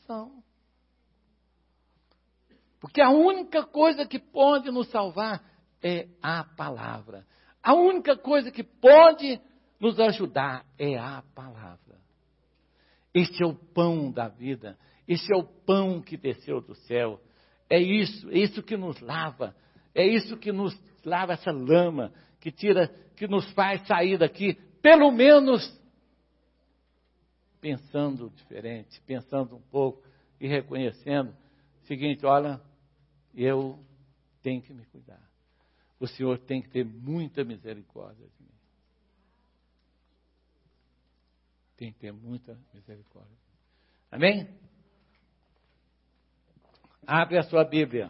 Porque a única coisa que pode nos salvar é a palavra. A única coisa que pode nos ajudar é a palavra. Este é o pão da vida. Este é o pão que desceu do céu. É isso que nos lava. É isso que nos lava essa lama, que nos faz sair daqui, pelo menos pensando diferente, pensando um pouco e reconhecendo o seguinte: olha, eu tenho que me cuidar. O Senhor tem que ter muita misericórdia de mim. Tem que ter muita misericórdia. Amém? Abre a sua Bíblia.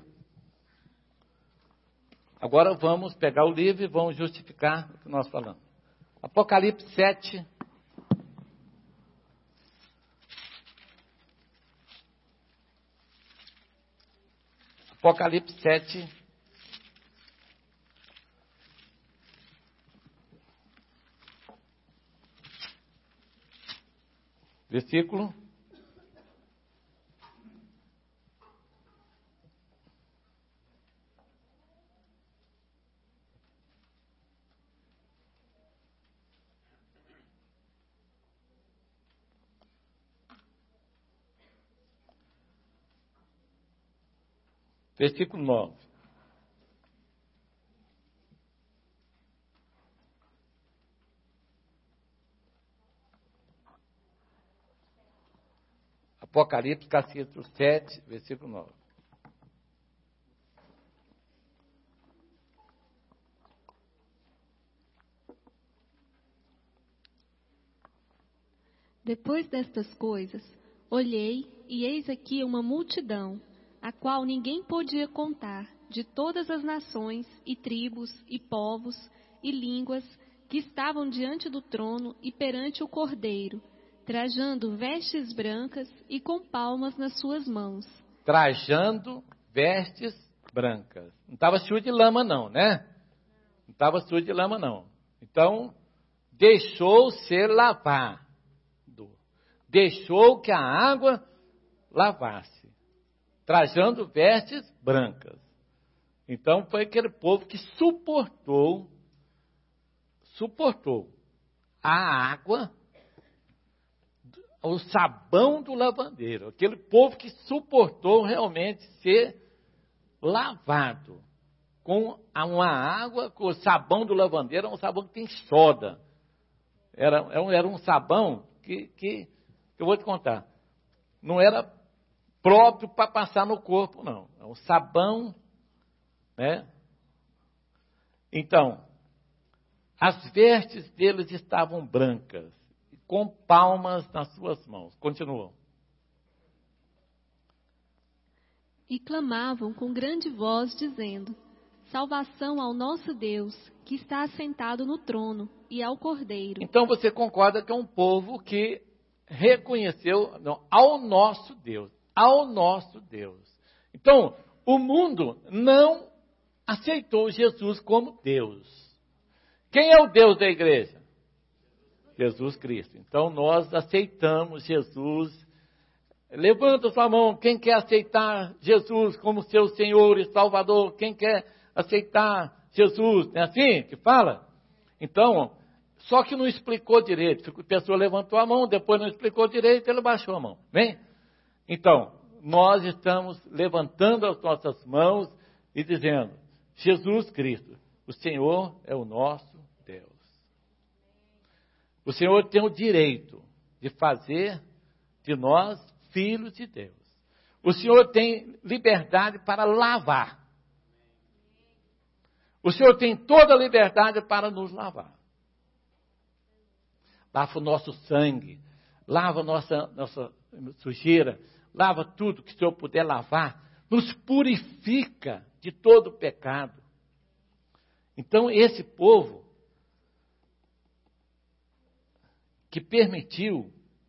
Agora vamos pegar o livro e vamos justificar o que nós falamos. Apocalipse 7. Apocalipse 7. Versículo 9. Apocalipse, capítulo 7, versículo 9. Depois destas coisas, olhei e eis aqui uma multidão, a qual ninguém podia contar, de todas as nações e tribos e povos e línguas, que estavam diante do trono e perante o Cordeiro, trajando vestes brancas e com palmas nas suas mãos. Trajando vestes brancas. Não estava sujo de lama não, né? Não estava sujo de lama não. Então, deixou ser lavado. Deixou que a água lavasse. Trajando vestes brancas. Então, foi aquele povo que suportou a água, o sabão do lavandeiro. Aquele povo que suportou realmente ser lavado com uma água, com o sabão do lavandeiro, um sabão que tem soda. Era um sabão que eu vou te contar, não era próprio para passar no corpo, não. o sabão, né? Então, as vestes deles estavam brancas, com palmas nas suas mãos. Continuam. E clamavam com grande voz, dizendo: salvação ao nosso Deus, que está assentado no trono, e ao Cordeiro. Então você concorda que é um povo que reconheceu, não, ao nosso Deus, ao nosso Deus. Então, o mundo não aceitou Jesus como Deus. Quem é o Deus da igreja? Jesus Cristo. Então nós aceitamos Jesus. Levanta sua mão, quem quer aceitar Jesus como seu Senhor e Salvador? Quem quer aceitar Jesus? É assim que fala? Então, só que não explicou direito. A pessoa levantou a mão, depois não explicou direito, ele baixou a mão. Bem? Então, nós estamos levantando as nossas mãos e dizendo: Jesus Cristo, o Senhor é o nosso Deus. O Senhor tem o direito de fazer de nós filhos de Deus. O Senhor tem liberdade para lavar. O Senhor tem toda a liberdade para nos lavar. Lava o nosso sangue, lava a nossa sujeira, lava tudo que o Senhor puder lavar, nos purifica de todo pecado. Então, esse povo que permitiu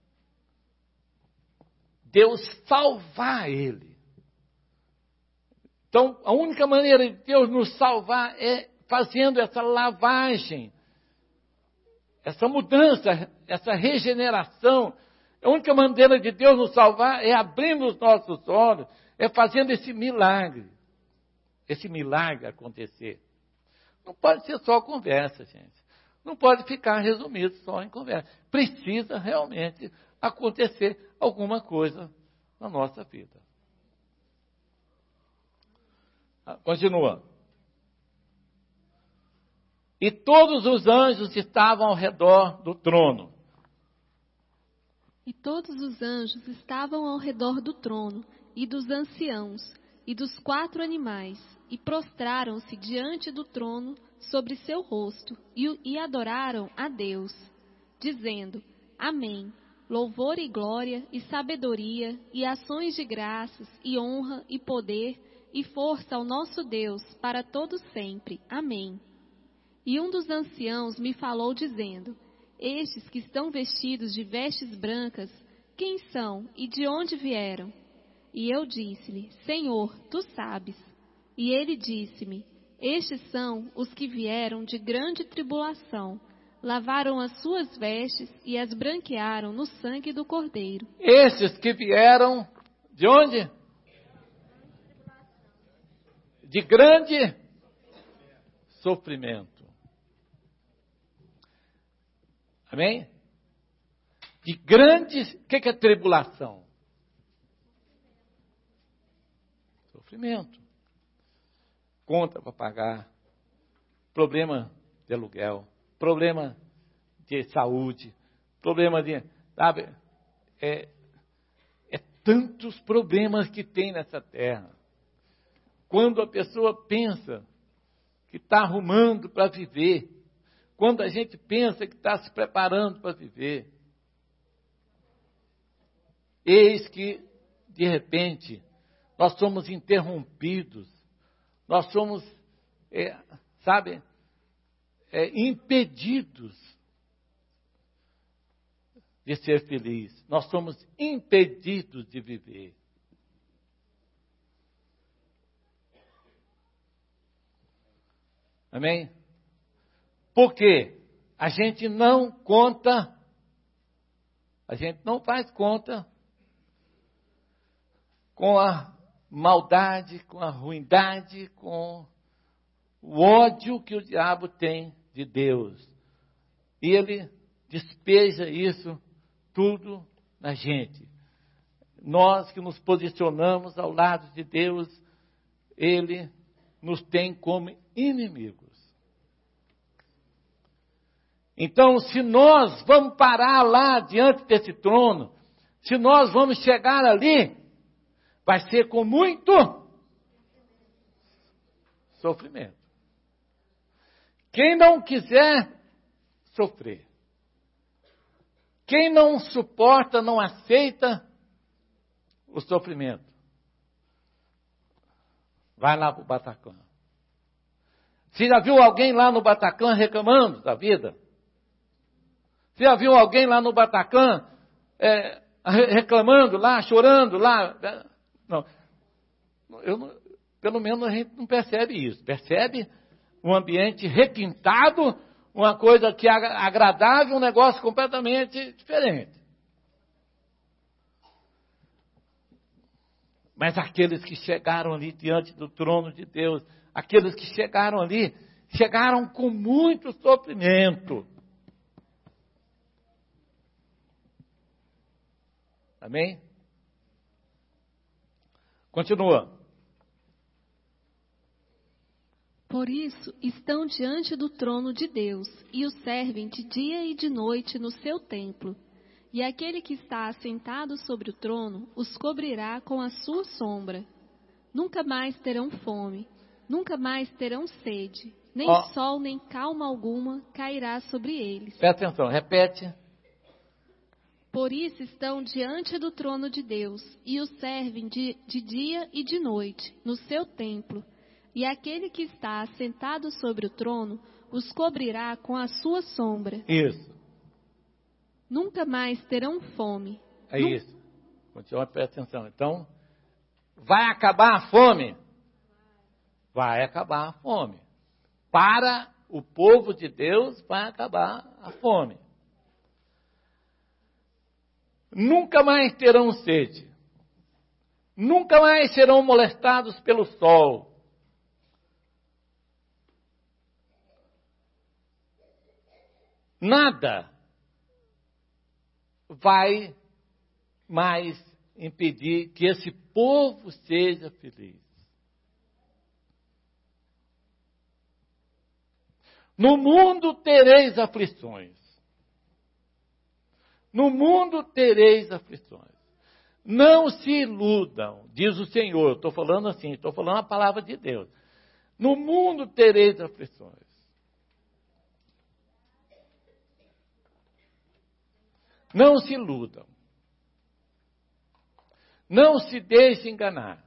Deus salvar ele. Então, a única maneira de Deus nos salvar é fazendo essa lavagem, essa mudança, essa regeneração. A única maneira de Deus nos salvar é abrindo os nossos olhos, é fazendo esse milagre acontecer. Não pode ser só conversa, gente. Não pode ficar resumido só em conversa. Precisa realmente acontecer alguma coisa na nossa vida. Continua. E todos os anjos estavam ao redor do trono. E todos os anjos estavam ao redor do trono, e dos anciãos, e dos 4 animais, e prostraram-se diante do trono sobre seu rosto, e adoraram a Deus, dizendo: Amém. Louvor e glória, e sabedoria, e ações de graças, e honra, e poder, e força ao nosso Deus, para todo sempre. Amém. E um dos anciãos me falou, dizendo: Estes que estão vestidos de vestes brancas, quem são e de onde vieram? E eu disse-lhe: Senhor, tu sabes. E ele disse-me: Estes são os que vieram de grande tribulação, lavaram as suas vestes e as branquearam no sangue do Cordeiro. Estes que vieram de onde? De grande sofrimento. Amém? De grandes... O que é tribulação? Sofrimento. Conta para pagar. Problema de aluguel. Problema de saúde. Problema de... Sabe? É tantos problemas que tem nessa terra. Quando a pessoa pensa que está arrumando para viver, quando a gente pensa que está se preparando para viver, eis que, de repente, nós somos interrompidos, nós somos, impedidos de ser felizes, nós somos impedidos de viver. Amém? Porque a gente não conta, a gente não faz conta com a maldade, com a ruindade, com o ódio que o diabo tem de Deus. E ele despeja isso tudo na gente. Nós que nos posicionamos ao lado de Deus, ele nos tem como inimigos. Então, se nós vamos parar lá diante desse trono, se nós vamos chegar ali, vai ser com muito sofrimento. Quem não quiser sofrer, quem não suporta, não aceita o sofrimento, vai lá para o Bataclan. Você já viu alguém lá no Bataclan reclamando da vida? Você já viu alguém lá no Bataclan reclamando lá, chorando lá? Não. Pelo menos a gente não percebe isso. Percebe um ambiente requintado, uma coisa que é agradável, um negócio completamente diferente. Mas aqueles que chegaram ali diante do trono de Deus, aqueles que chegaram ali, chegaram com muito sofrimento. Amém? Continua. Por isso, estão diante do trono de Deus e o servem de dia e de noite no seu templo. E aquele que está assentado sobre o trono os cobrirá com a sua sombra. Nunca mais terão fome, nunca mais terão sede, nem sol nem calma alguma cairá sobre eles. Presta atenção, repete. Por isso estão diante do trono de Deus e o servem de dia e de noite no seu templo. E aquele que está assentado sobre o trono os cobrirá com a sua sombra. Isso. Nunca mais terão fome. É isso. Continua, presta atenção. Então, vai acabar a fome? Vai acabar a fome. Para o povo de Deus, vai acabar a fome. Nunca mais terão sede. Nunca mais serão molestados pelo sol. Nada vai mais impedir que esse povo seja feliz. No mundo tereis aflições. No mundo tereis aflições. Não se iludam, diz o Senhor. Estou falando assim, estou falando a palavra de Deus. No mundo tereis aflições. Não se iludam. Não se deixe enganar.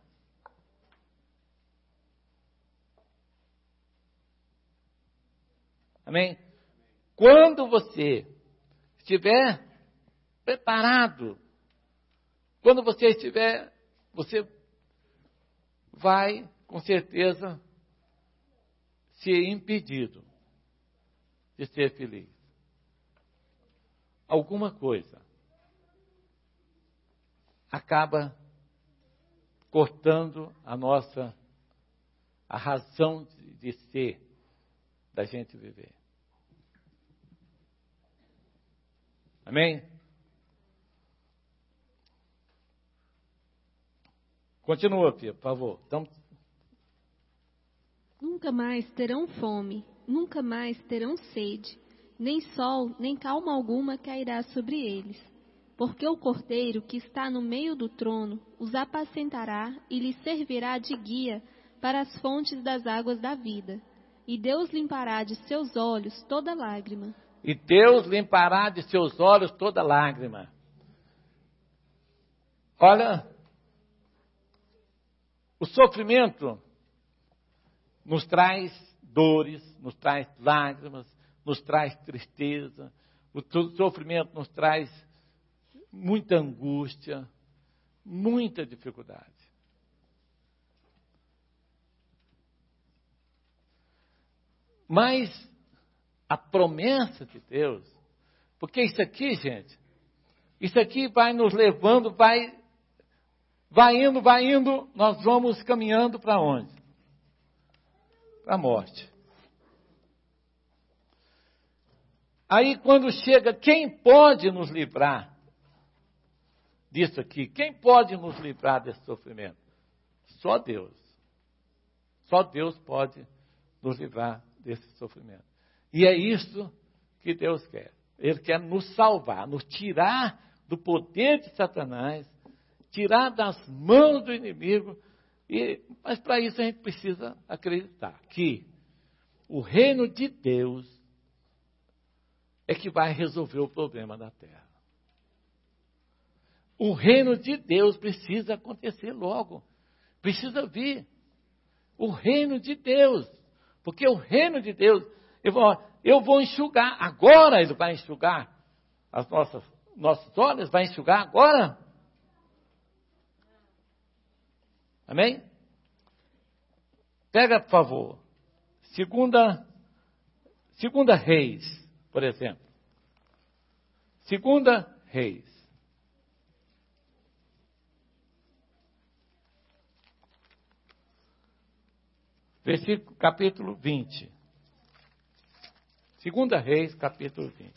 Amém? Quando você estiver preparado, quando você estiver, você vai, com certeza, ser impedido de ser feliz. Alguma coisa acaba cortando a razão de ser da gente viver. Amém? Continua, Pia, por favor. Então... Nunca mais terão fome, nunca mais terão sede. Nem sol, nem calma alguma cairá sobre eles. Porque o Cordeiro que está no meio do trono os apacentará e lhes servirá de guia para as fontes das águas da vida. E Deus limpará de seus olhos toda lágrima. E Deus limpará de seus olhos toda lágrima. Olha, o sofrimento nos traz dores, nos traz lágrimas, nos traz tristeza, o sofrimento nos traz muita angústia, muita dificuldade. Mas a promessa de Deus, porque isso aqui, gente, isso aqui vai nos levando, vai indo, nós vamos caminhando para onde? Para a morte. Aí quando chega, quem pode nos livrar disso aqui? Quem pode nos livrar desse sofrimento? Só Deus. Só Deus pode nos livrar desse sofrimento. E é isso que Deus quer. Ele quer nos salvar, nos tirar do poder de Satanás, tirar das mãos do inimigo, Mas para isso a gente precisa acreditar que o reino de Deus é que vai resolver o problema da terra. O reino de Deus precisa acontecer logo. Precisa vir. O reino de Deus. Porque o reino de Deus, eu vou enxugar. Agora Ele vai enxugar as nossos olhos, vai enxugar agora. Amém? Pega, por favor, segunda Reis, por exemplo. Segunda Reis. Versículo, capítulo 20. Segunda Reis, capítulo 20.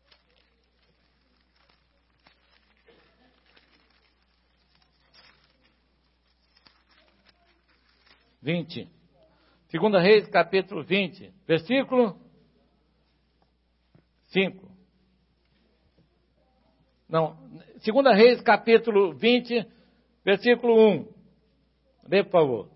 Segunda Reis, capítulo 20, versículo 5. Não, Segunda Reis, capítulo 20, versículo 1. Lê, por favor.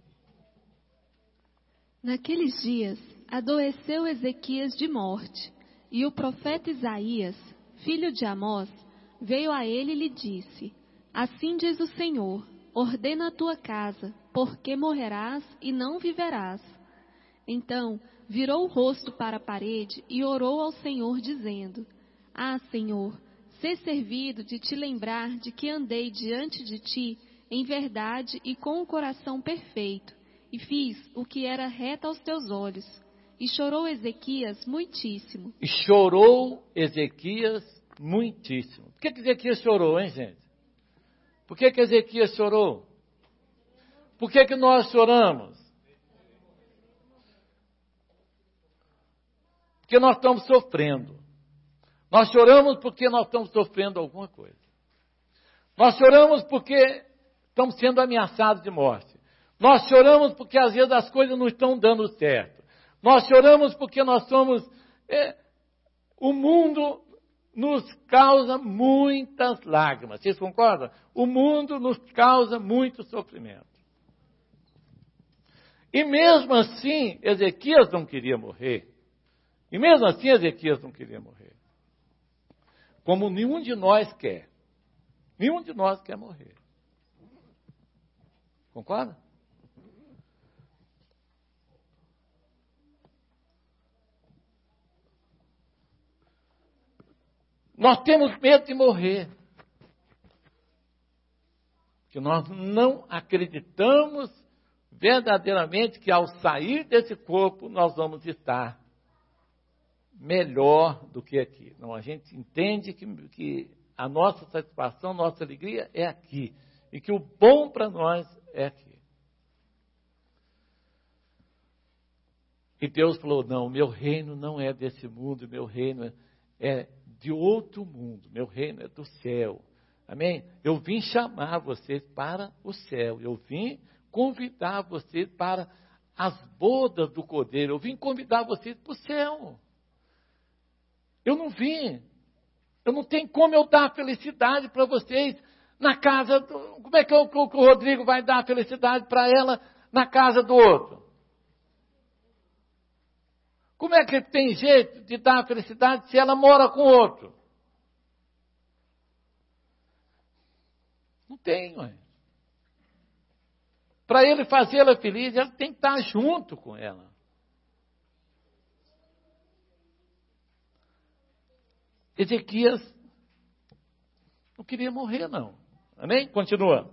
Naqueles dias, adoeceu Ezequias de morte, e o profeta Isaías, filho de Amós, veio a ele e lhe disse: Assim diz o Senhor, ordena a tua casa, porque morrerás e não viverás. Então, virou o rosto para a parede e orou ao Senhor, dizendo: Ah, Senhor, sê servido de te lembrar de que andei diante de ti em verdade e com o coração perfeito, e fiz o que era reto aos teus olhos. E chorou Ezequias muitíssimo. E chorou Ezequias muitíssimo. Por que Ezequias chorou, hein, gente? Por que Ezequias chorou? Por que nós choramos? Porque nós estamos sofrendo. Nós choramos porque nós estamos sofrendo alguma coisa. Nós choramos porque estamos sendo ameaçados de morte. Nós choramos porque às vezes as coisas não estão dando certo. Nós choramos porque nós somos... o mundo nos causa muitas lágrimas. Vocês concordam? O mundo nos causa muito sofrimento. E mesmo assim, Ezequias não queria morrer. E mesmo assim, Ezequias não queria morrer. Como nenhum de nós quer. Nenhum de nós quer morrer. Concorda? Nós temos medo de morrer. Porque nós não acreditamos verdadeiramente que ao sair desse corpo nós vamos estar melhor do que aqui. Não, a gente entende que a nossa satisfação, nossa alegria é aqui. E que o bom para nós é aqui. E Deus falou, não, meu reino não é desse mundo, meu reino é de outro mundo, meu reino é do céu. Amém? Eu vim chamar vocês para o céu, eu vim convidar vocês para as bodas do Cordeiro, eu vim convidar vocês para o céu. Eu não tenho como eu dar felicidade para vocês na casa, como é que o Rodrigo vai dar felicidade para ela na casa do outro? Como é que tem jeito de dar felicidade se ela mora com outro? Não tem, ué. Para ele fazê-la feliz, ele tem que estar junto com ela. Ezequias não queria morrer, não. Amém? Continua.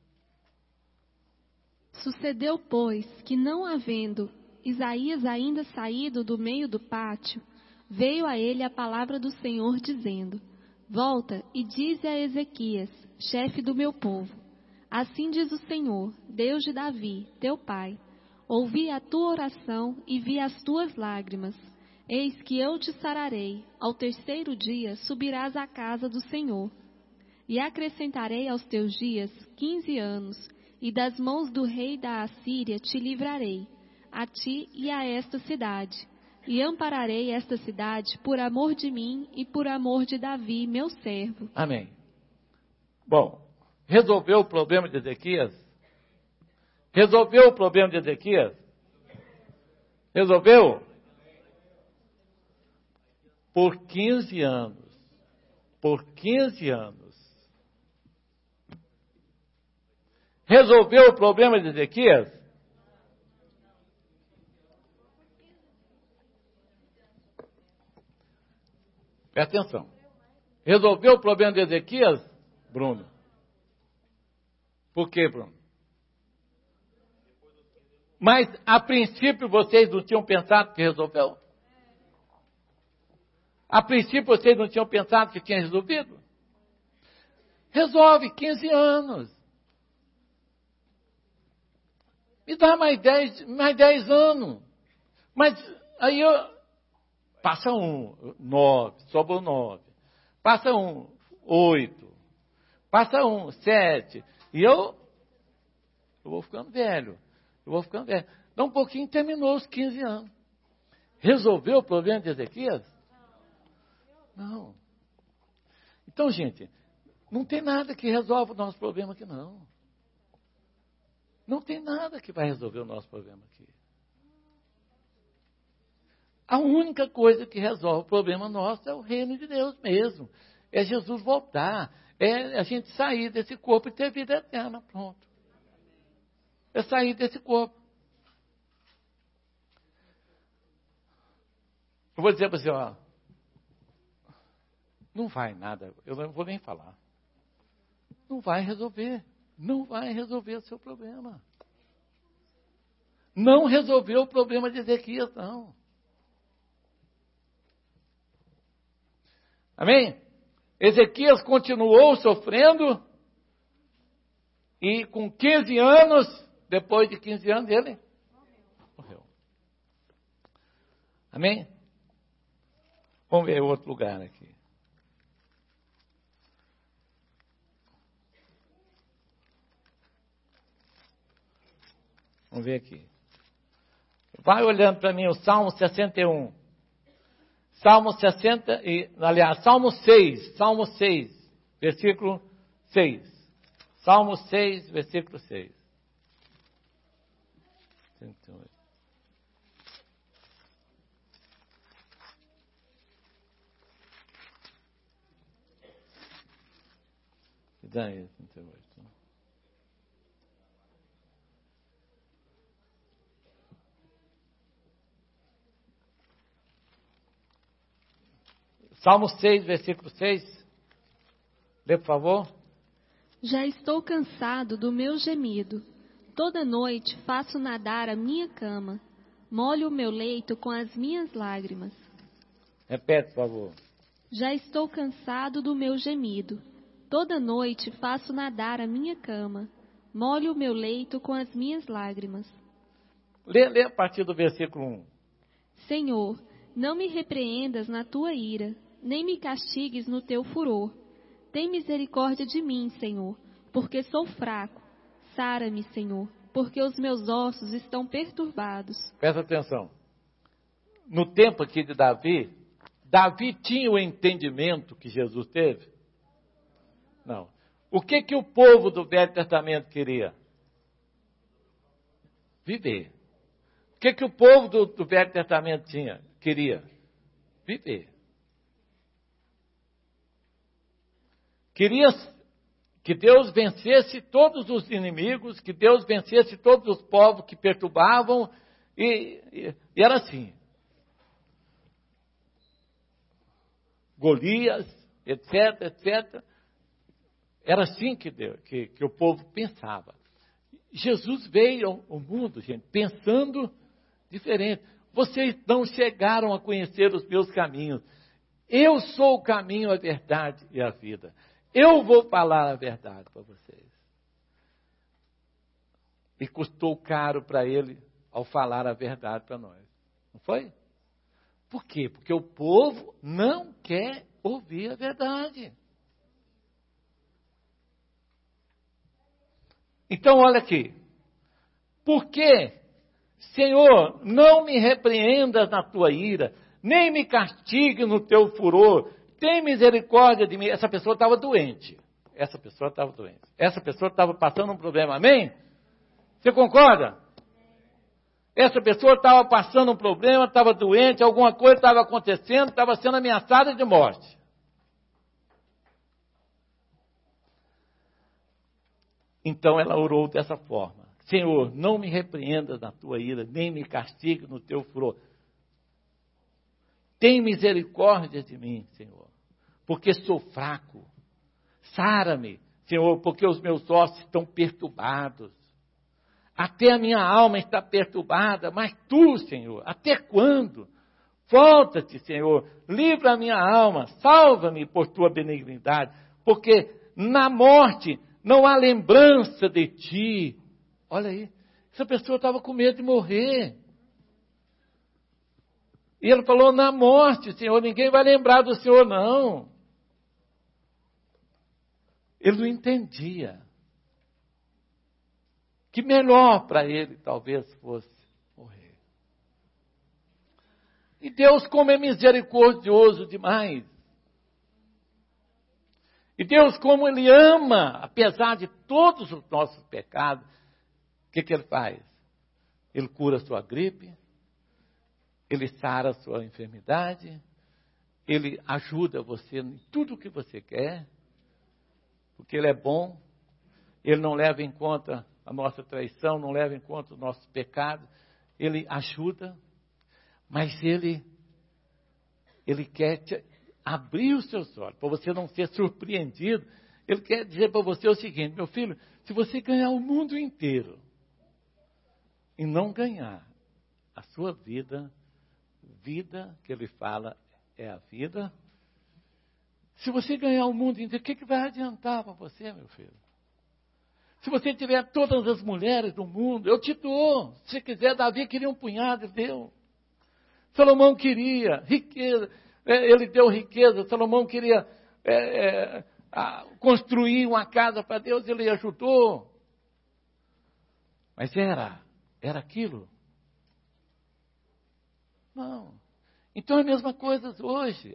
Sucedeu, pois, que não havendo Isaías ainda saído do meio do pátio, veio a ele a palavra do Senhor, dizendo: Volta e dize a Ezequias, chefe do meu povo: Assim diz o Senhor, Deus de Davi, teu pai: Ouvi a tua oração e vi as tuas lágrimas. Eis que eu te sararei. Ao terceiro dia subirás à casa do Senhor. E acrescentarei aos teus dias 15 anos, e das mãos do rei da Assíria te livrarei, a ti e a esta cidade. E ampararei esta cidade por amor de mim e por amor de Davi, meu servo. Amém. Bom, resolveu o problema de Ezequias? Resolveu o problema de Ezequias? Resolveu? Por 15 anos. Por 15 anos. Resolveu o problema de Ezequias? Presta atenção. Resolveu o problema de Ezequias, Bruno? Por quê, Bruno? Mas, a princípio, vocês não tinham pensado que resolveu? A princípio, vocês não tinham pensado que tinha resolvido? Resolve, 15 anos. Me dá mais 10 anos. Mas aí passa 9, sobrou 9. Passa 8. Passa 7. E eu vou ficando velho. Dá um pouquinho, terminou os 15 anos. Resolveu o problema de Ezequias? Não. Então, gente, não tem nada que resolva o nosso problema aqui, não. Não tem nada que vai resolver o nosso problema aqui. A única coisa que resolve o problema nosso é o reino de Deus mesmo. É Jesus voltar. É a gente sair desse corpo e ter vida eterna. Pronto. É sair desse corpo. Eu vou dizer para você, ó. Não vai nada. Eu não vou nem falar. Não vai resolver. Não vai resolver o seu problema. Não resolveu o problema de Ezequias, não. Amém? Ezequias continuou sofrendo e com 15 anos, depois de 15 anos, ele morreu. Amém? Vamos ver outro lugar aqui. Vamos ver aqui. Vai olhando para mim o Salmo 61. Salmo 6, versículo 6. Salmo 6, versículo 6. 68. Que dá isso, 38. Salmo 6, versículo 6. Lê, por favor. Já estou cansado do meu gemido. Toda noite faço nadar a minha cama. Molho o meu leito com as minhas lágrimas. Repete, por favor. Já estou cansado do meu gemido. Toda noite faço nadar a minha cama. Molho o meu leito com as minhas lágrimas. Lê a partir do versículo 1. Senhor, não me repreendas na tua ira, nem me castigues no teu furor. Tem misericórdia de mim, Senhor, porque sou fraco. Sara-me, Senhor, porque os meus ossos estão perturbados. Presta atenção. No tempo aqui de Davi, Davi tinha o entendimento que Jesus teve? Não. O que o povo do Velho Testamento queria? Viver. O que o povo do Velho Testamento queria? Viver. Queria que Deus vencesse todos os inimigos, que Deus vencesse todos os povos que perturbavam, e era assim. Golias, etc, etc. Era assim que o povo pensava. Jesus veio ao mundo, gente, pensando diferente. Vocês não chegaram a conhecer os meus caminhos. Eu sou o caminho, a verdade e a vida. Eu vou falar a verdade para vocês. E custou caro para ele ao falar a verdade para nós. Não foi? Por quê? Porque o povo não quer ouvir a verdade. Então, olha aqui. Por quê? Senhor, não me repreendas na tua ira, nem me castigue no teu furor. Tem misericórdia de mim. Essa pessoa estava doente. Essa pessoa estava passando um problema. Amém? Você concorda? Essa pessoa estava passando um problema, estava doente, alguma coisa estava acontecendo, estava sendo ameaçada de morte. Então ela orou dessa forma: Senhor, não me repreenda na tua ira, nem me castigue no teu furor. Tem misericórdia de mim, Senhor, porque sou fraco. Sara-me, Senhor, porque os meus ossos estão perturbados. Até a minha alma está perturbada, mas tu, Senhor, até quando? Volta-te, Senhor, livra a minha alma, salva-me por tua benignidade, porque na morte não há lembrança de ti. Olha aí, essa pessoa estava com medo de morrer. E ele falou, na morte, Senhor, ninguém vai lembrar do Senhor, não. Ele não entendia que melhor para ele talvez fosse morrer. E Deus, como é misericordioso demais. E Deus, como Ele ama, apesar de todos os nossos pecados, o que Ele faz? Ele cura a sua gripe, Ele sara a sua enfermidade, Ele ajuda você em tudo o que você quer, porque Ele é bom, Ele não leva em conta a nossa traição, não leva em conta os nossos pecados, Ele ajuda, mas Ele quer te abrir os seus olhos, para você não ser surpreendido. Ele quer dizer para você o seguinte, meu filho, se você ganhar o mundo inteiro e não ganhar a sua vida que Ele fala é a vida, se você ganhar o mundo inteiro, o que vai adiantar para você, meu filho? Se você tiver todas as mulheres do mundo, eu te dou. Se você quiser, Davi queria um punhado, ele deu. Salomão queria riqueza, ele deu riqueza. Salomão queria construir uma casa para Deus, ele ajudou. Mas era aquilo? Não. Então é a mesma coisa hoje,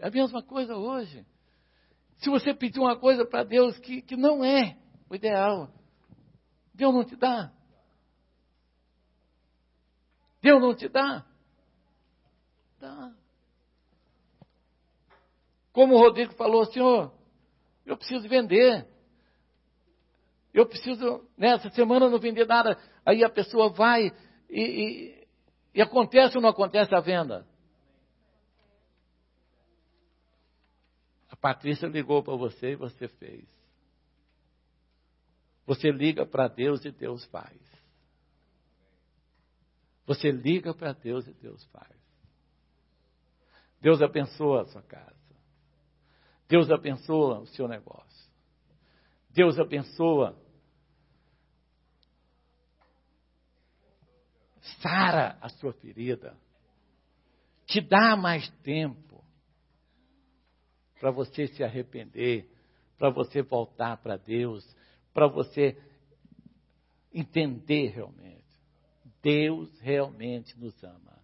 Se você pedir uma coisa para Deus que não é o ideal, Deus não te dá. Deus não te dá. Dá. Como o Rodrigo falou, Senhor, eu preciso vender. Eu preciso, nessa semana não vender nada. Aí a pessoa vai e acontece ou não acontece a venda? A Patrícia ligou para você e você fez. Você liga para Deus e Deus faz. Você liga para Deus e Deus faz. Deus abençoa a sua casa. Deus abençoa o seu negócio. Deus abençoa. Sara a sua ferida. Te dá mais tempo para você se arrepender, para você voltar para Deus, para você entender realmente. Deus realmente nos ama.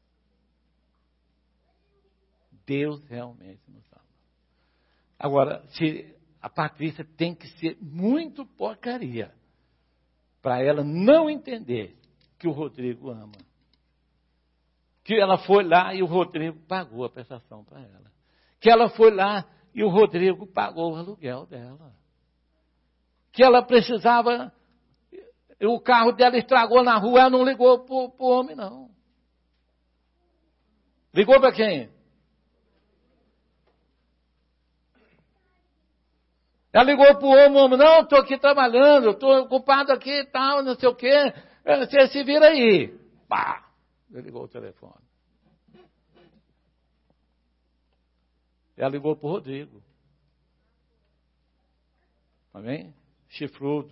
Deus realmente nos ama. Agora, se a Patrícia tem que ser muito porcaria para ela não entender que o Rodrigo ama. Que ela foi lá e o Rodrigo pagou a prestação para ela. Que ela foi lá e o Rodrigo pagou o aluguel dela. Que ela precisava, o carro dela estragou na rua, ela não ligou para o homem, não. Ligou para quem? Ela ligou para o homem, não, estou aqui trabalhando, estou ocupado aqui e tal, não sei o quê, você se vira aí. Pá! Ele ligou o telefone. Ela ligou para o Rodrigo. Amém? Chifrudo.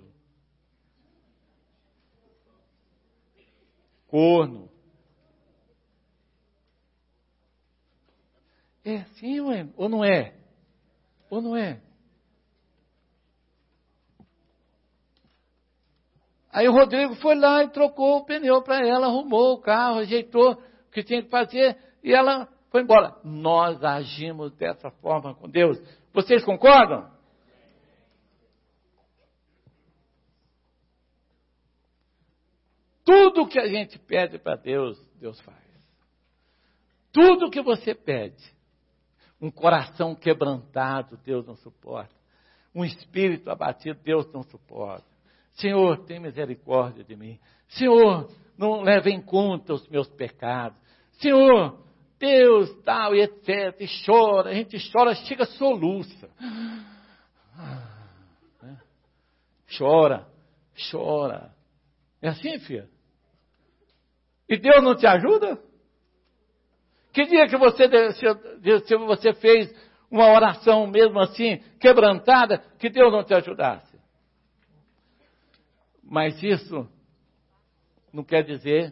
Corno. É assim, ou não é? Ou não é? Aí o Rodrigo foi lá e trocou o pneu para ela, arrumou o carro, ajeitou o que tinha que fazer e ela foi embora. Nós agimos dessa forma com Deus. Vocês concordam? Tudo que a gente pede para Deus, Deus faz. Tudo que você pede. Um coração quebrantado, Deus não suporta. Um espírito abatido, Deus não suporta. Senhor, tem misericórdia de mim. Senhor, não leve em conta os meus pecados. Senhor, Deus, tal e etc. E chora, a gente chora, chega soluça. Chora, chora. É assim, filha? E Deus não te ajuda? Que dia que você fez uma oração mesmo assim, quebrantada, que Deus não te ajudasse? Mas isso não quer dizer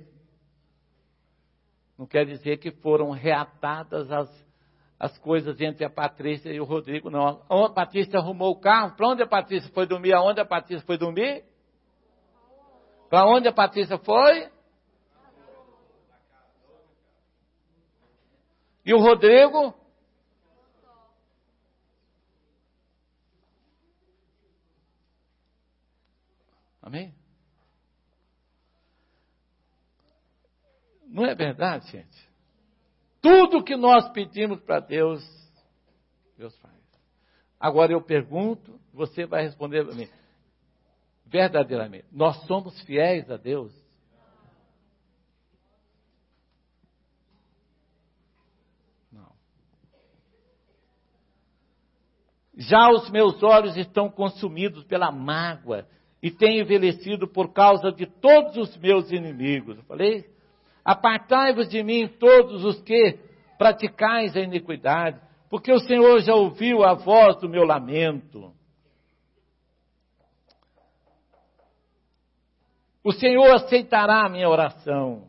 que foram reatadas as coisas entre a Patrícia e o Rodrigo, não. A Patrícia arrumou o carro. Para onde a Patrícia foi dormir? Aonde a Patrícia foi dormir? Para onde a Patrícia foi? E o Rodrigo? Amém? Não é verdade, gente? Tudo que nós pedimos para Deus, Deus faz. Agora eu pergunto, você vai responder para mim. Verdadeiramente, nós somos fiéis a Deus? Não. Já os meus olhos estão consumidos pela mágoa e têm envelhecido por causa de todos os meus inimigos. Eu falei, apartai-vos de mim todos os que praticais a iniquidade, porque o Senhor já ouviu a voz do meu lamento. O Senhor aceitará a minha oração.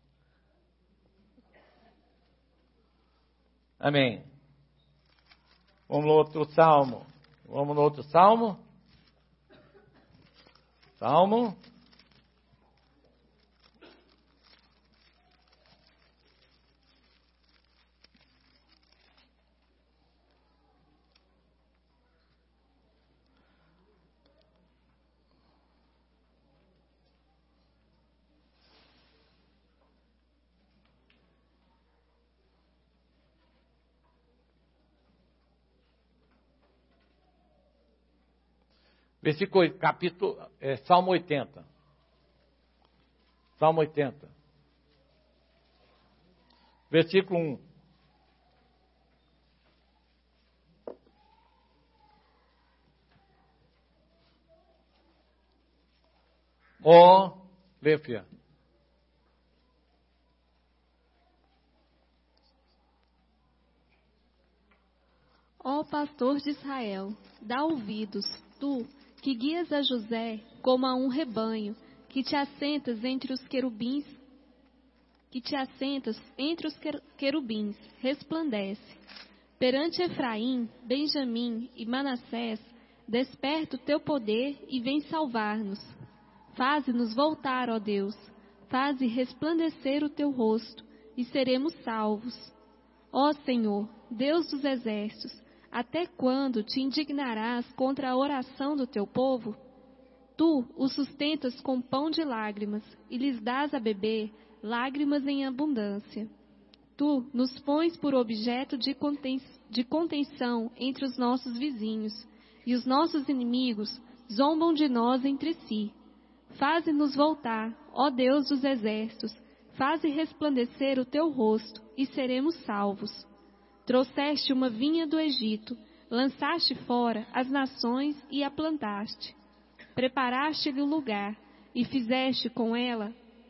Amém. Vamos no outro salmo. Salmo. Versículo, Salmo 80. Salmo 80. Versículo 1. Lê, filha. Ó pastor de Israel, dá ouvidos, tu, que guias a José como a um rebanho, que te assentas entre os querubins, resplandece. Perante Efraim, Benjamim e Manassés, desperta o teu poder e vem salvar-nos. Faze-nos voltar, ó Deus, faze resplandecer o teu rosto, e seremos salvos. Ó Senhor, Deus dos exércitos, até quando te indignarás contra a oração do teu povo? Tu os sustentas com pão de lágrimas e lhes dás a beber lágrimas em abundância. Tu nos pões por objeto de contenção entre os nossos vizinhos, e os nossos inimigos zombam de nós entre si. Faze-nos voltar, ó Deus dos exércitos, faze resplandecer o teu rosto, e seremos salvos. Trouxeste uma vinha do Egito, lançaste fora as nações e a plantaste. Preparaste-lhe o lugar, e fizeste com ela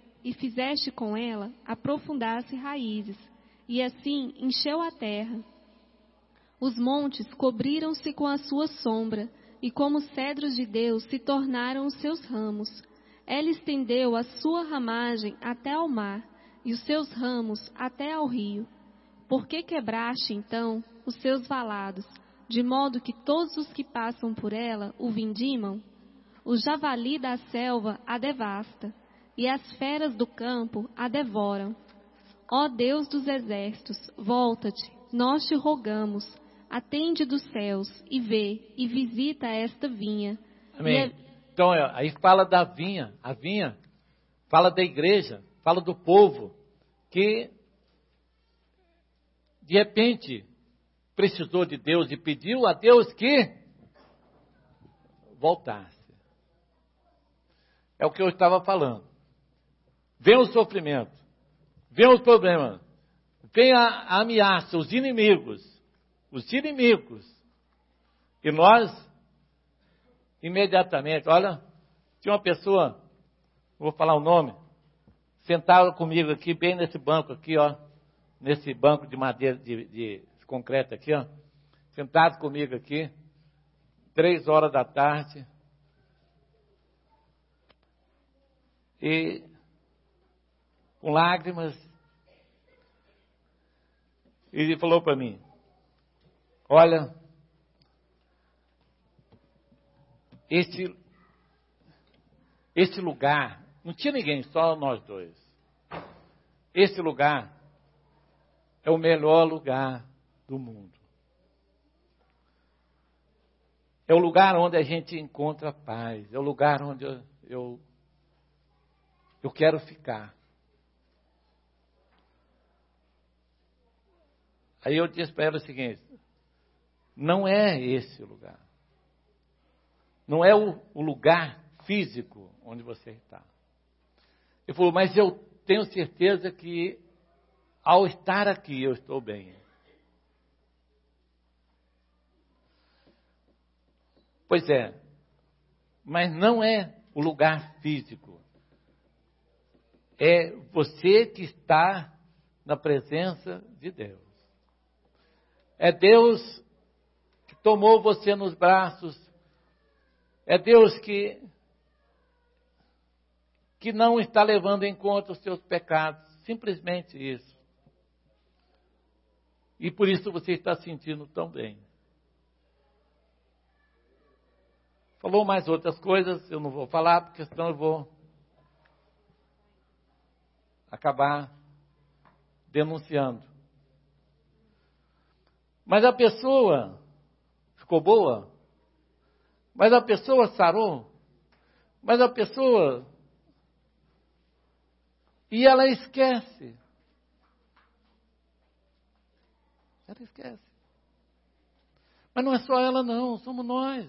aprofundar-se raízes, e assim encheu a terra. Os montes cobriram-se com a sua sombra, e como cedros de Deus se tornaram os seus ramos. Ela estendeu a sua ramagem até ao mar, e os seus ramos até ao rio. Por que quebraste, então, os seus valados, de modo que todos os que passam por ela o vindimam? O javali da selva a devasta, e as feras do campo a devoram. Ó Deus dos exércitos, volta-te, nós te rogamos, atende dos céus, e vê, e visita esta vinha. Amém. Então, aí fala da vinha. A vinha fala da igreja, fala do povo que de repente precisou de Deus e pediu a Deus que voltasse. É o que eu estava falando. Vem o sofrimento, vem os problemas, vem a ameaça, os inimigos. E nós, imediatamente, olha, tinha uma pessoa, vou falar o nome, sentada comigo aqui, bem nesse banco aqui, ó, nesse banco de madeira, de concreto aqui, ó, sentado comigo aqui, 3 horas da tarde, e com lágrimas, e ele falou para mim, olha, esse lugar, não tinha ninguém, só nós dois. Esse lugar é o melhor lugar do mundo. É o lugar onde a gente encontra paz. É o lugar onde eu quero ficar. Aí eu disse para ela o seguinte, não é esse o lugar. Não é o lugar físico onde você está. Ele falou, mas eu tenho certeza que ao estar aqui eu estou bem. Pois é, mas não é o lugar físico. É você que está na presença de Deus. É Deus que tomou você nos braços. É Deus que não está levando em conta os seus pecados. Simplesmente isso. E por isso você está sentindo tão bem. Falou mais outras coisas, eu não vou falar, porque senão eu vou acabar denunciando. Mas a pessoa ficou boa, mas a pessoa sarou, mas a pessoa... E ela esquece. Ela esquece. Mas não é só ela não, somos nós.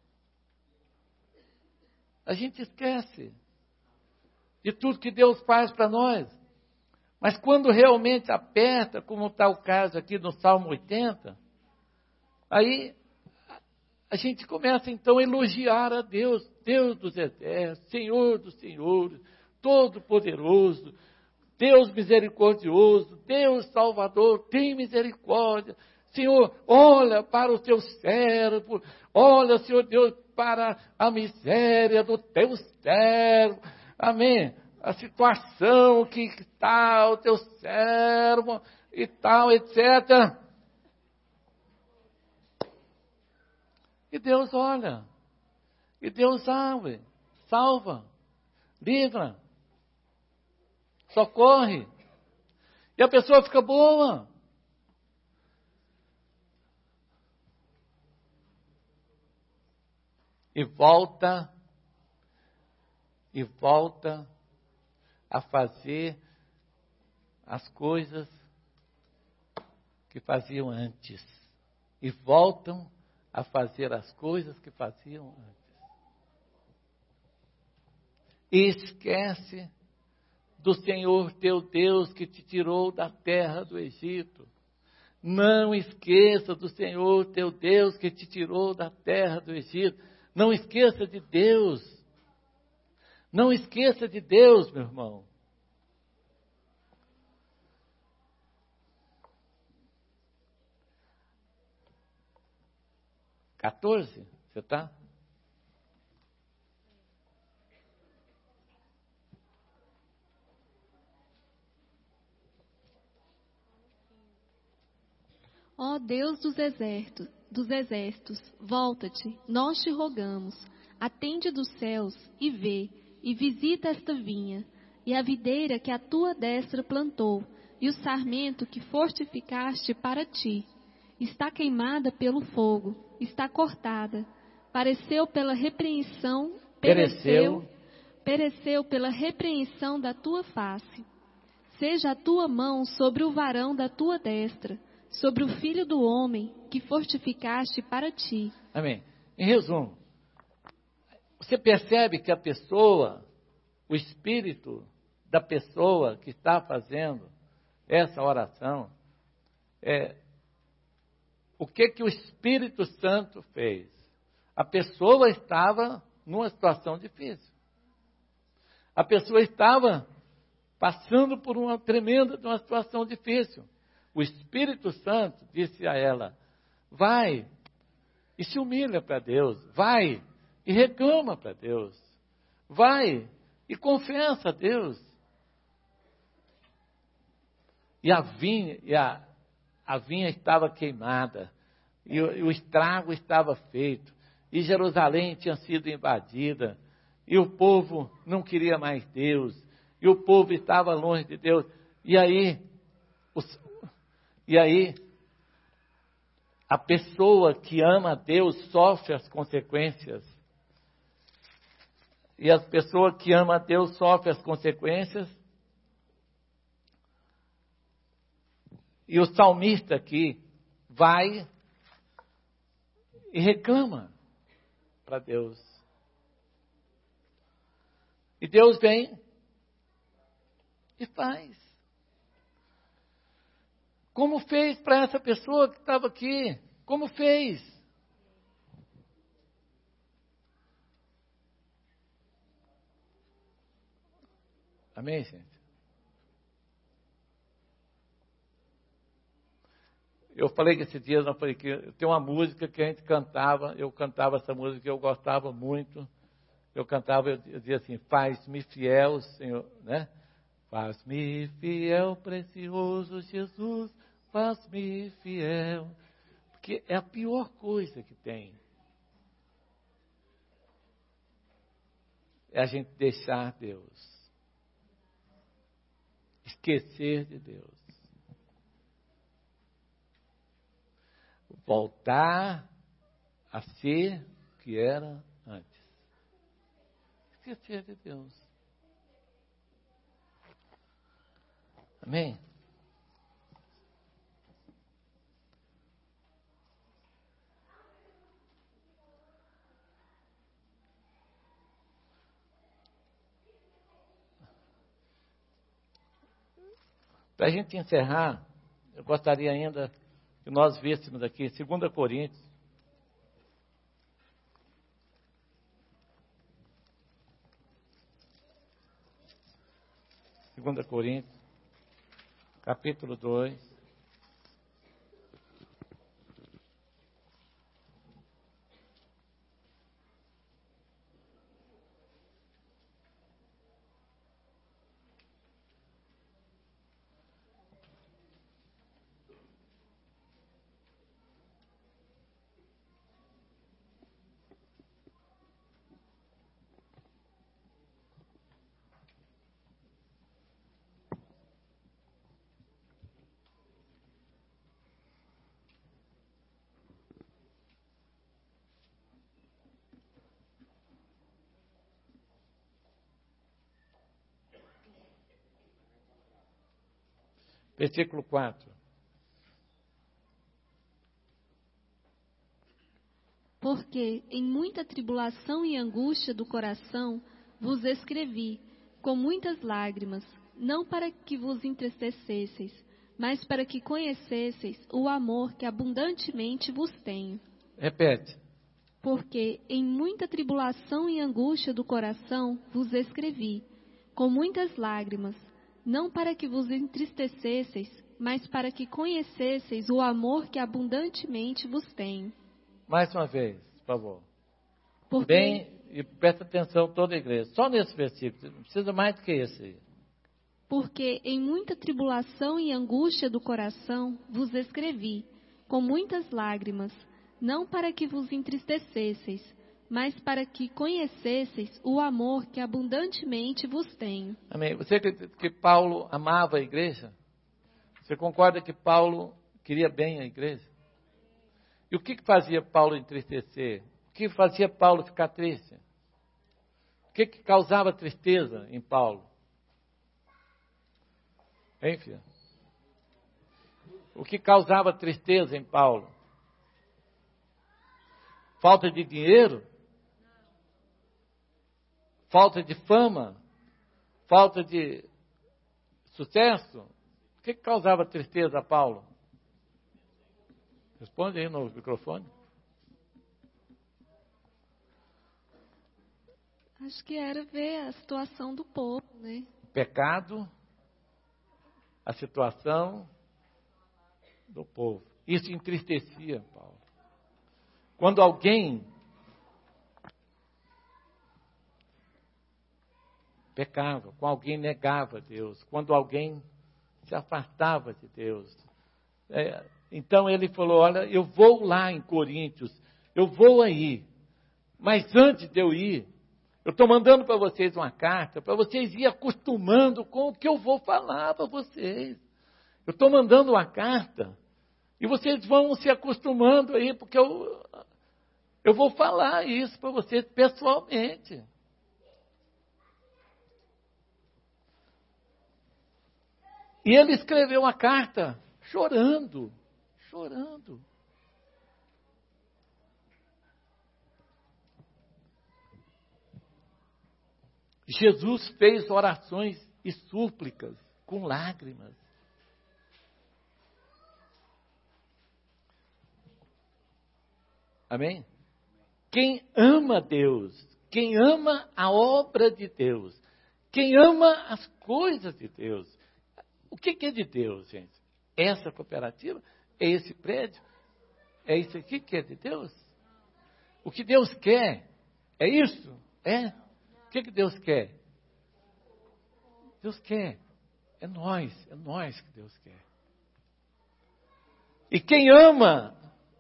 A gente esquece de tudo que Deus faz para nós. Mas quando realmente aperta, como está o caso aqui no Salmo 80, aí a gente começa então a elogiar a Deus, Deus dos exércitos, Senhor dos senhores, Todo-Poderoso, Deus misericordioso, Deus Salvador, tem misericórdia. Senhor, olha para o teu servo, olha, Senhor Deus, para a miséria do teu servo. Amém. A situação que está o teu servo e tal, etc. E Deus olha. E Deus salva, livra, socorre. E a pessoa fica boa. E volta a fazer as coisas que faziam antes. E voltam a fazer as coisas que faziam antes. E esquece do Senhor teu Deus que te tirou da terra do Egito. Não esqueça do Senhor teu Deus que te tirou da terra do Egito. Não esqueça de Deus. Não esqueça de Deus, meu irmão. Você está? Ó Deus dos exércitos, volta-te, nós te rogamos, atende dos céus e vê, e visita esta vinha, e a videira que a tua destra plantou, e o sarmento que fortificaste para ti. Está queimada pelo fogo, está cortada, pereceu pela repreensão, pereceu pela repreensão da tua face. Seja a tua mão sobre o varão da tua destra, sobre o filho do homem que fortificaste para ti. Amém. Em resumo, você percebe que a pessoa, o espírito da pessoa que está fazendo essa oração, o que o Espírito Santo fez? A pessoa estava numa situação difícil. A pessoa estava passando por uma tremenda situação difícil. O Espírito Santo disse a ela: vai e se humilha para Deus, vai e reclama para Deus, vai e confessa a Deus. E a vinha estava queimada, e o estrago estava feito, e Jerusalém tinha sido invadida, e o povo não queria mais Deus, e o povo estava longe de Deus. E aí a pessoa que ama a Deus sofre as consequências. E a pessoa que ama a Deus sofre as consequências. E o salmista aqui vai e reclama para Deus. E Deus vem e faz. Como fez para essa pessoa que estava aqui? Como fez? Amém, gente? Eu falei que esses dias, tem uma música que a gente cantava, eu cantava essa música que eu gostava muito. Eu cantava, eu dizia assim: faz-me fiel, Senhor, né? Faz-me fiel, precioso Jesus, faz-me fiel. Porque é a pior coisa que tem. É a gente deixar Deus. Esquecer de Deus. Voltar a ser o que era antes. Esquecer de Deus. Amém? Para a gente encerrar, eu gostaria ainda que nós víssemos aqui 2 Coríntios. Capítulo 2. Versículo 4. Porque em muita tribulação e angústia do coração vos escrevi, com muitas lágrimas, não para que vos entristecesseis, mas para que conhecesseis o amor que abundantemente vos tenho. Repete. Porque em muita tribulação e angústia do coração vos escrevi, com muitas lágrimas, não para que vos entristecesseis, mas para que conhecesseis o amor que abundantemente vos tenho. Mais uma vez, por favor. Porque... Bem, e presta atenção toda a igreja. Só nesse versículo, não precisa mais do que esse aí. Porque em muita tribulação e angústia do coração vos escrevi, com muitas lágrimas, não para que vos entristecesseis, mas para que conhecesseis o amor que abundantemente vos tenho. Amém. Você acredita que Paulo amava a igreja? Você concorda que Paulo queria bem a igreja? E o que fazia Paulo entristecer? O que fazia Paulo ficar triste? O que causava tristeza em Paulo? Hein, filho? O que causava tristeza em Paulo? Falta de dinheiro? Falta de fama? Falta de sucesso? O que causava tristeza a Paulo? Responde aí no microfone. Acho que era ver a situação do povo, né? Pecado, a situação do povo. Isso entristecia Paulo. Quando alguém pecava, quando alguém negava Deus, quando alguém se afastava de Deus. Então ele falou, olha, eu vou lá em Coríntios, eu vou aí, mas antes de eu ir, eu estou mandando para vocês uma carta, para vocês irem acostumando com o que eu vou falar para vocês. Eu estou mandando uma carta, e vocês vão se acostumando aí, porque eu vou falar isso para vocês pessoalmente. E ele escreveu uma carta chorando. Jesus fez orações e súplicas com lágrimas. Amém? Quem ama Deus, quem ama a obra de Deus, quem ama as coisas de Deus. O que é de Deus, gente? Essa cooperativa? É esse prédio? É isso aqui que é de Deus? O que Deus quer? É isso? É? O que Deus quer? Deus quer. É nós que Deus quer. E quem ama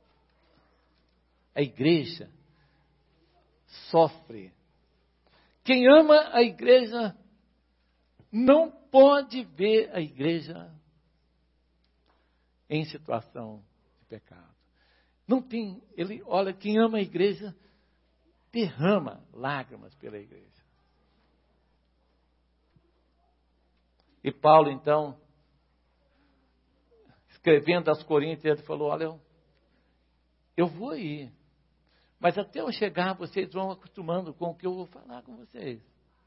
a igreja sofre. Quem ama a igreja não pode ver a igreja em situação de pecado. Não tem, olha, quem ama a igreja derrama lágrimas pela igreja. E Paulo, então, escrevendo aos Coríntios, ele falou, olha, eu vou ir, mas até eu chegar, vocês vão acostumando com o que eu vou falar com vocês.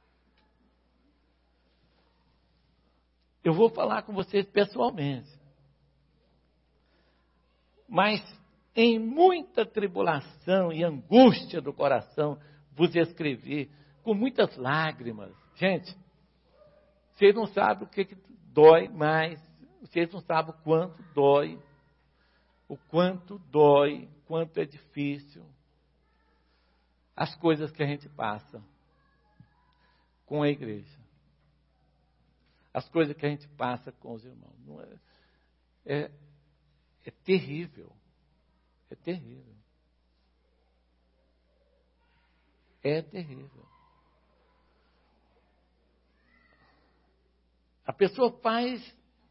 Eu vou falar com vocês pessoalmente. Mas em muita tribulação e angústia do coração vos escrevi, com muitas lágrimas. Gente, vocês não sabem o que dói mais, vocês não sabem o quanto dói, quanto é difícil as coisas que a gente passa com a igreja. As coisas que a gente passa com os irmãos. Não é terrível. É terrível. É terrível. A pessoa faz,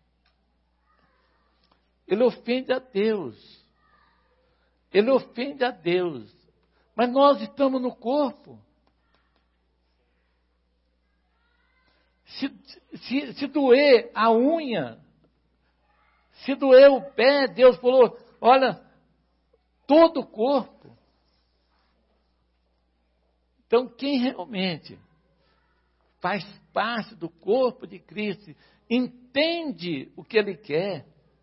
ele ofende a Deus. Ele ofende a Deus. Mas nós estamos no corpo. Se doer a unha, se doer o pé, Deus falou, olha, todo o corpo. Então, quem realmente faz parte do corpo de Cristo, entende o que Ele quer,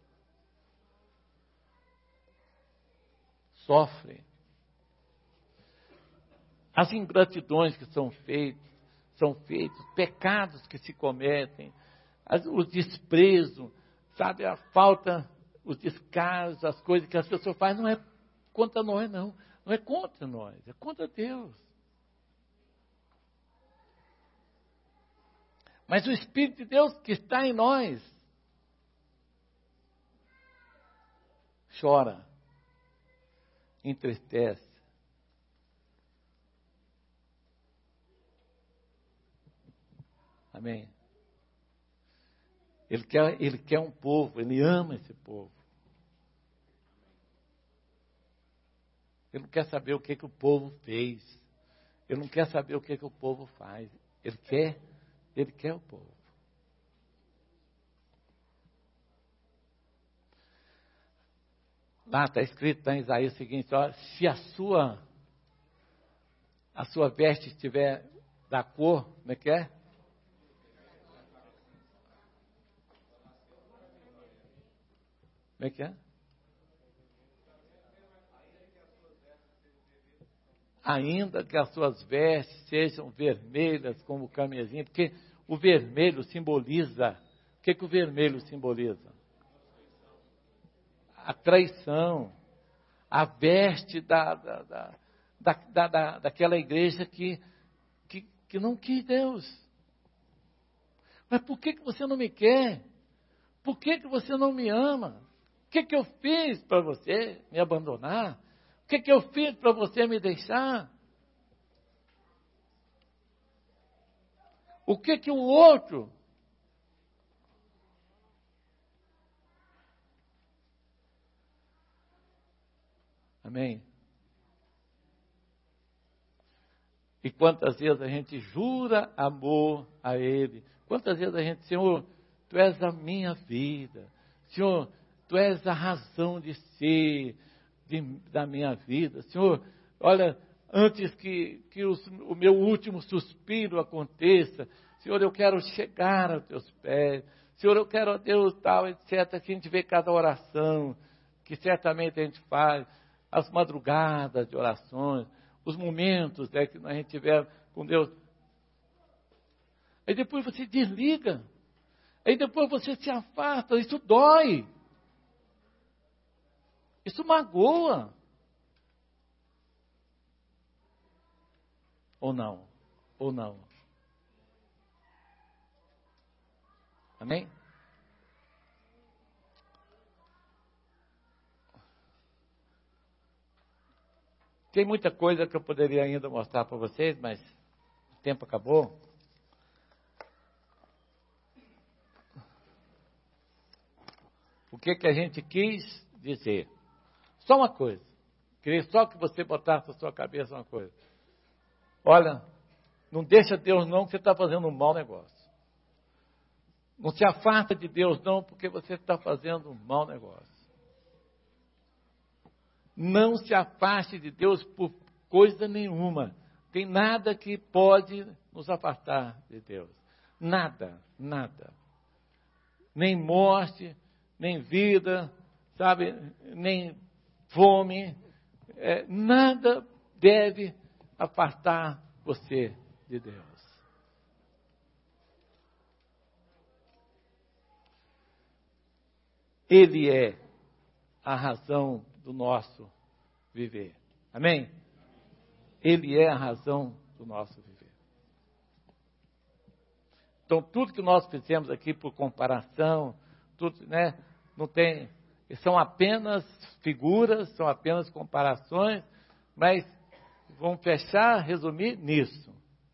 sofre. As ingratidões que são feitos, pecados que se cometem, os desprezos, sabe, a falta, os descasos, as coisas que as pessoas fazem, não é contra nós, não é contra nós, é contra Deus. Mas o Espírito de Deus que está em nós, chora, entristece. Amém? Ele quer um povo, Ele ama esse povo. Ele não quer saber o que o povo fez. Ele não quer saber o que o povo faz. Ele quer o povo. Lá está escrito, está em Isaías o seguinte, ó, se a sua veste estiver da cor, como é que é? Como é que é? Ainda que as suas vestes sejam vermelhas como o camesim, porque o vermelho simboliza, o que o vermelho simboliza? A traição, a veste daquela igreja que não quis Deus. Mas por que você não me quer? Por que você não me ama? O que eu fiz para você me abandonar? O que eu fiz para você me deixar? O que o outro... Amém? E quantas vezes a gente jura amor a Ele? Quantas vezes a gente, Senhor, Tu és a minha vida. Senhor, Tu és a razão de ser da minha vida. Senhor, olha, antes que o meu último suspiro aconteça, Senhor, eu quero chegar aos Teus pés. Senhor, eu quero, Deus, tal, etc. Que a gente vê cada oração, que certamente a gente faz, as madrugadas de orações, os momentos que a gente tiver com Deus. Aí depois você desliga. Aí depois você se afasta. Isso dói. Isso magoa. Ou não? Ou não? Amém? Tem muita coisa que eu poderia ainda mostrar para vocês, mas o tempo acabou. O que a gente quis dizer? Só uma coisa. Queria só que você botasse na sua cabeça uma coisa. Olha, não deixa Deus não, que você está fazendo um mau negócio. Não se afasta de Deus não, porque você está fazendo um mau negócio. Não se afaste de Deus por coisa nenhuma. Tem nada que pode nos afastar de Deus. Nada, nada. Nem morte, nem vida, sabe? Nem fome. Nada deve afastar você de Deus. Ele é a razão do nosso viver. Amém? Ele é a razão do nosso viver. Então, tudo que nós fizemos aqui por comparação, tudo, né, não tem, são apenas figuras, são apenas comparações, mas vamos fechar, resumir nisso.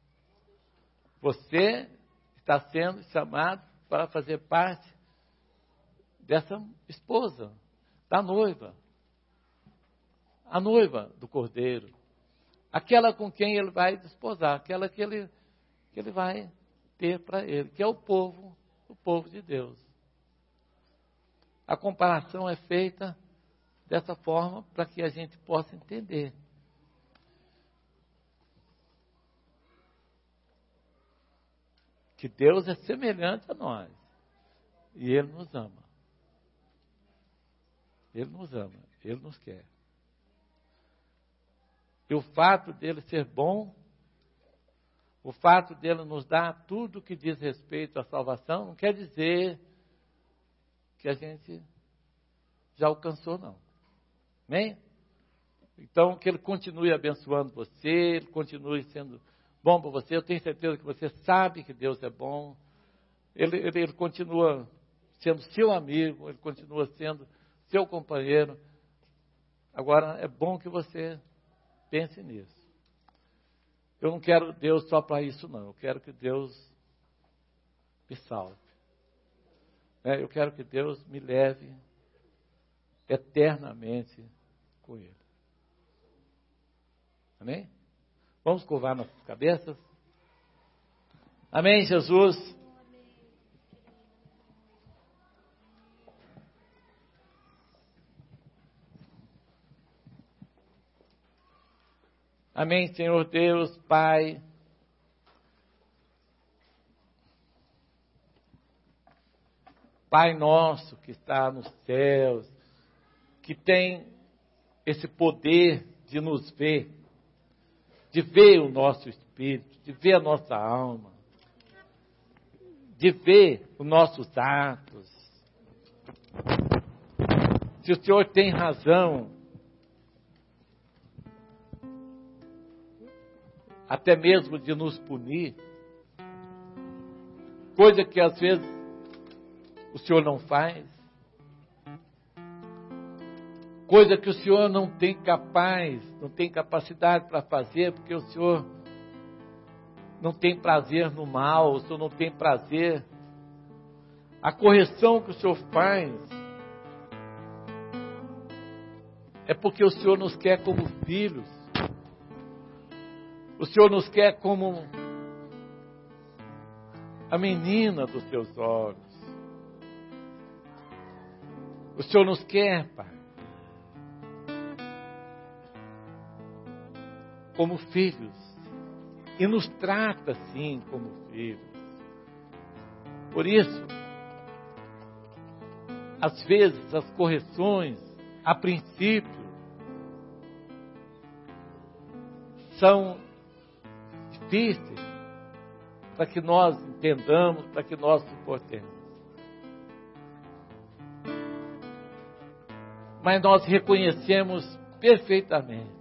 Você está sendo chamado para fazer parte dessa esposa, da noiva. A noiva do Cordeiro, aquela com quem ele vai desposar, aquela que ele vai ter para ele, que é o povo de Deus. A comparação é feita dessa forma para que a gente possa entender. Que Deus é semelhante a nós e Ele nos ama. Ele nos ama, Ele nos quer. E o fato dele ser bom, o fato dele nos dar tudo que diz respeito à salvação, não quer dizer que a gente já alcançou, não. Amém? Então, que ele continue abençoando você, ele continue sendo bom para você. Eu tenho certeza que você sabe que Deus é bom. Ele continua sendo seu amigo, ele continua sendo seu companheiro. Agora, é bom que você pense nisso. Eu não quero Deus só para isso, não. Eu quero que Deus me salve. Eu quero que Deus me leve eternamente com Ele. Amém? Vamos curvar nossas cabeças. Amém, Jesus. Amém, Senhor Deus, Pai. Pai nosso que está nos céus, que tem esse poder de nos ver, de ver o nosso espírito, de ver a nossa alma, de ver os nossos atos. Se o Senhor tem razão, até mesmo de nos punir, coisa que às vezes o Senhor não faz, coisa que o Senhor não tem capacidade para fazer, porque o Senhor não tem prazer no mal, o Senhor não tem prazer. A correção que o Senhor faz é porque o Senhor nos quer como filhos. O Senhor nos quer como a menina dos seus olhos. O Senhor nos quer, Pai, como filhos. E nos trata, assim, como filhos. Por isso, às vezes, as correções, a princípio, são difíceis para que nós entendamos, para que nós suportemos. Mas nós reconhecemos perfeitamente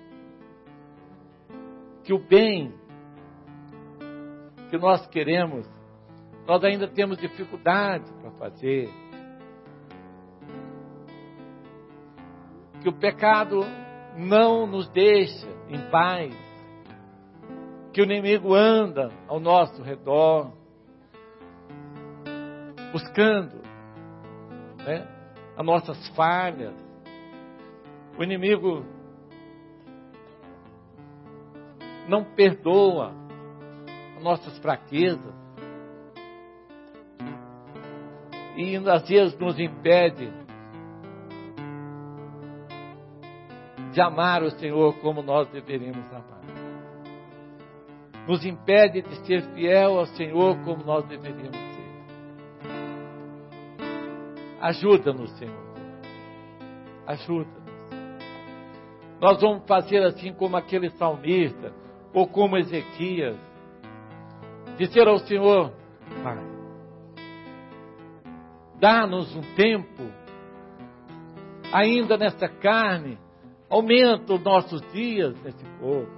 que o bem que nós queremos, nós ainda temos dificuldade para fazer. Que o pecado não nos deixa em paz. Que o inimigo anda ao nosso redor, buscando, as nossas falhas. O inimigo não perdoa as nossas fraquezas e às vezes nos impede de amar o Senhor como nós deveríamos amar. Nos impede de ser fiel ao Senhor como nós deveríamos ser. Ajuda-nos, Senhor. Ajuda-nos. Nós vamos fazer assim como aquele salmista, ou como Ezequias, dizer ao Senhor: Pai, dá-nos um tempo, ainda nessa carne, aumenta os nossos dias nesse corpo.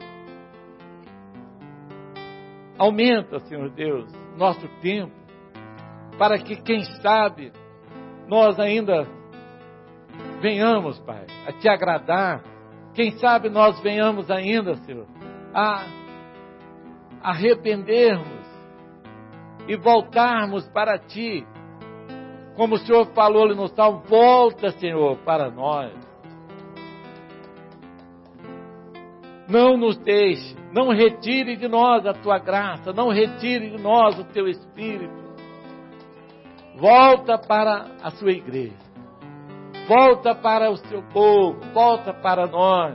Aumenta, Senhor Deus, nosso tempo, para que, quem sabe, nós ainda venhamos, Pai, a Te agradar. Quem sabe nós venhamos ainda, Senhor, a arrependermos e voltarmos para Ti. Como o Senhor falou ali no Salmo: volta, Senhor, para nós. Não nos deixe, não retire de nós a Tua graça, não retire de nós o Teu Espírito. Volta para a Sua igreja, volta para o Seu povo, volta para nós.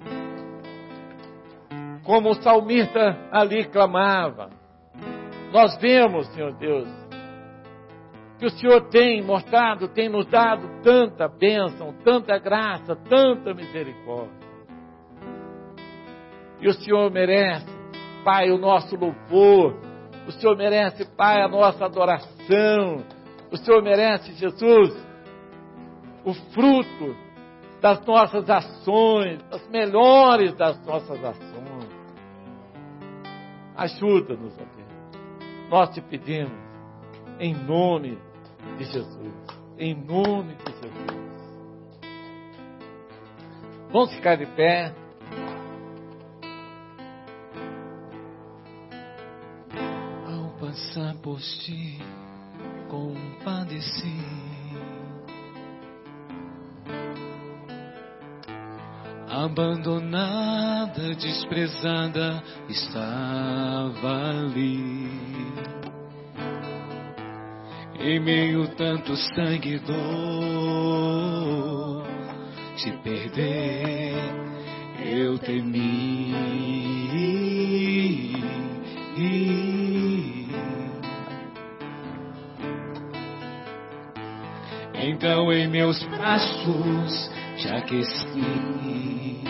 Como o salmista ali clamava, nós vemos, Senhor Deus, que o Senhor tem mostrado, tem nos dado tanta bênção, tanta graça, tanta misericórdia. E o Senhor merece, Pai, o nosso louvor. O Senhor merece, Pai, a nossa adoração. O Senhor merece, Jesus, o fruto das nossas ações, as melhores das nossas ações. Ajuda-nos, ó Deus. Nós te pedimos, em nome de Jesus. Em nome de Jesus. Vamos ficar de pé. Passar por ti, compadeci. abandonada, desprezada, estava ali. Em meio tanto sangue e dor, te perder eu temi. Então em meus braços te aqueci.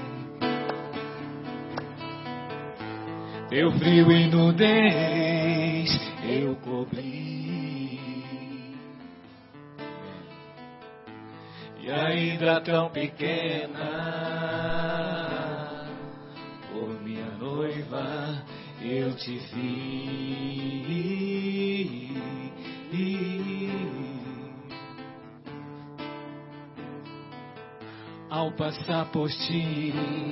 Teu frio e nudez eu cobri. E ainda tão pequena, por minha noiva eu te vi. Ao passar por ti,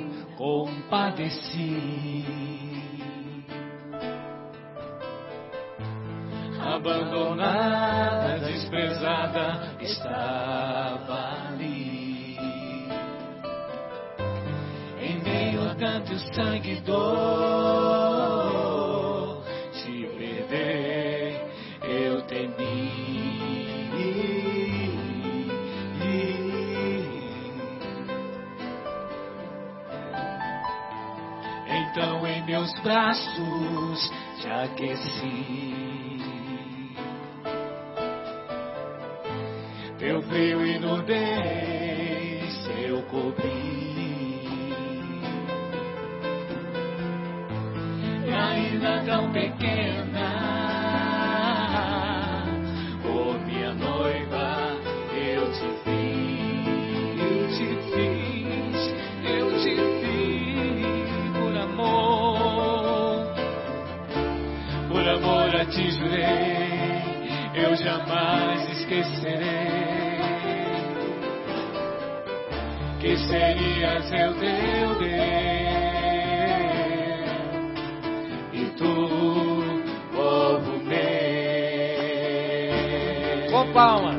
compadeci. Abandonada, desprezada, estava ali. Em meio a tanto sangue e dor, te perder eu temi. Então em meus braços te aqueci. Teu frio e nudez eu cobri. E ainda tão pequena, oh minha noiva, eu te fiz, eu te fiz por amor a ti jurei, eu jamais esquecerei. Que serias eu teu bem e tu, povo meu. Com palma.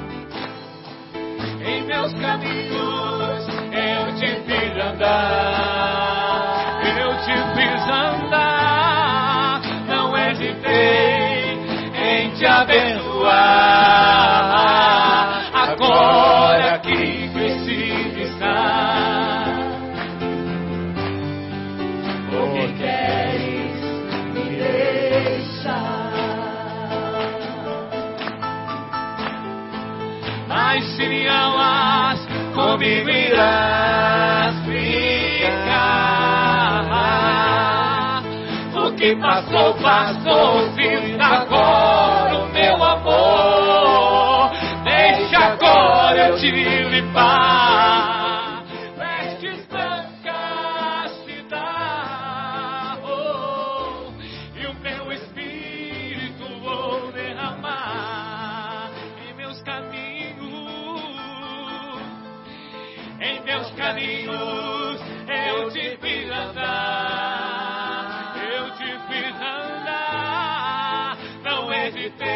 Em meus caminhos eu te fiz andar, não hesitei em te abençoar. Agora que comigo irás ficar. O que passou, passou, sinta agora o meu amor. Deixa agora eu te limpar. Vestes brancas te dar, e o meu espírito vou derramar em meus caminhos. Em meus caminhos eu te fiz andar, não hesitei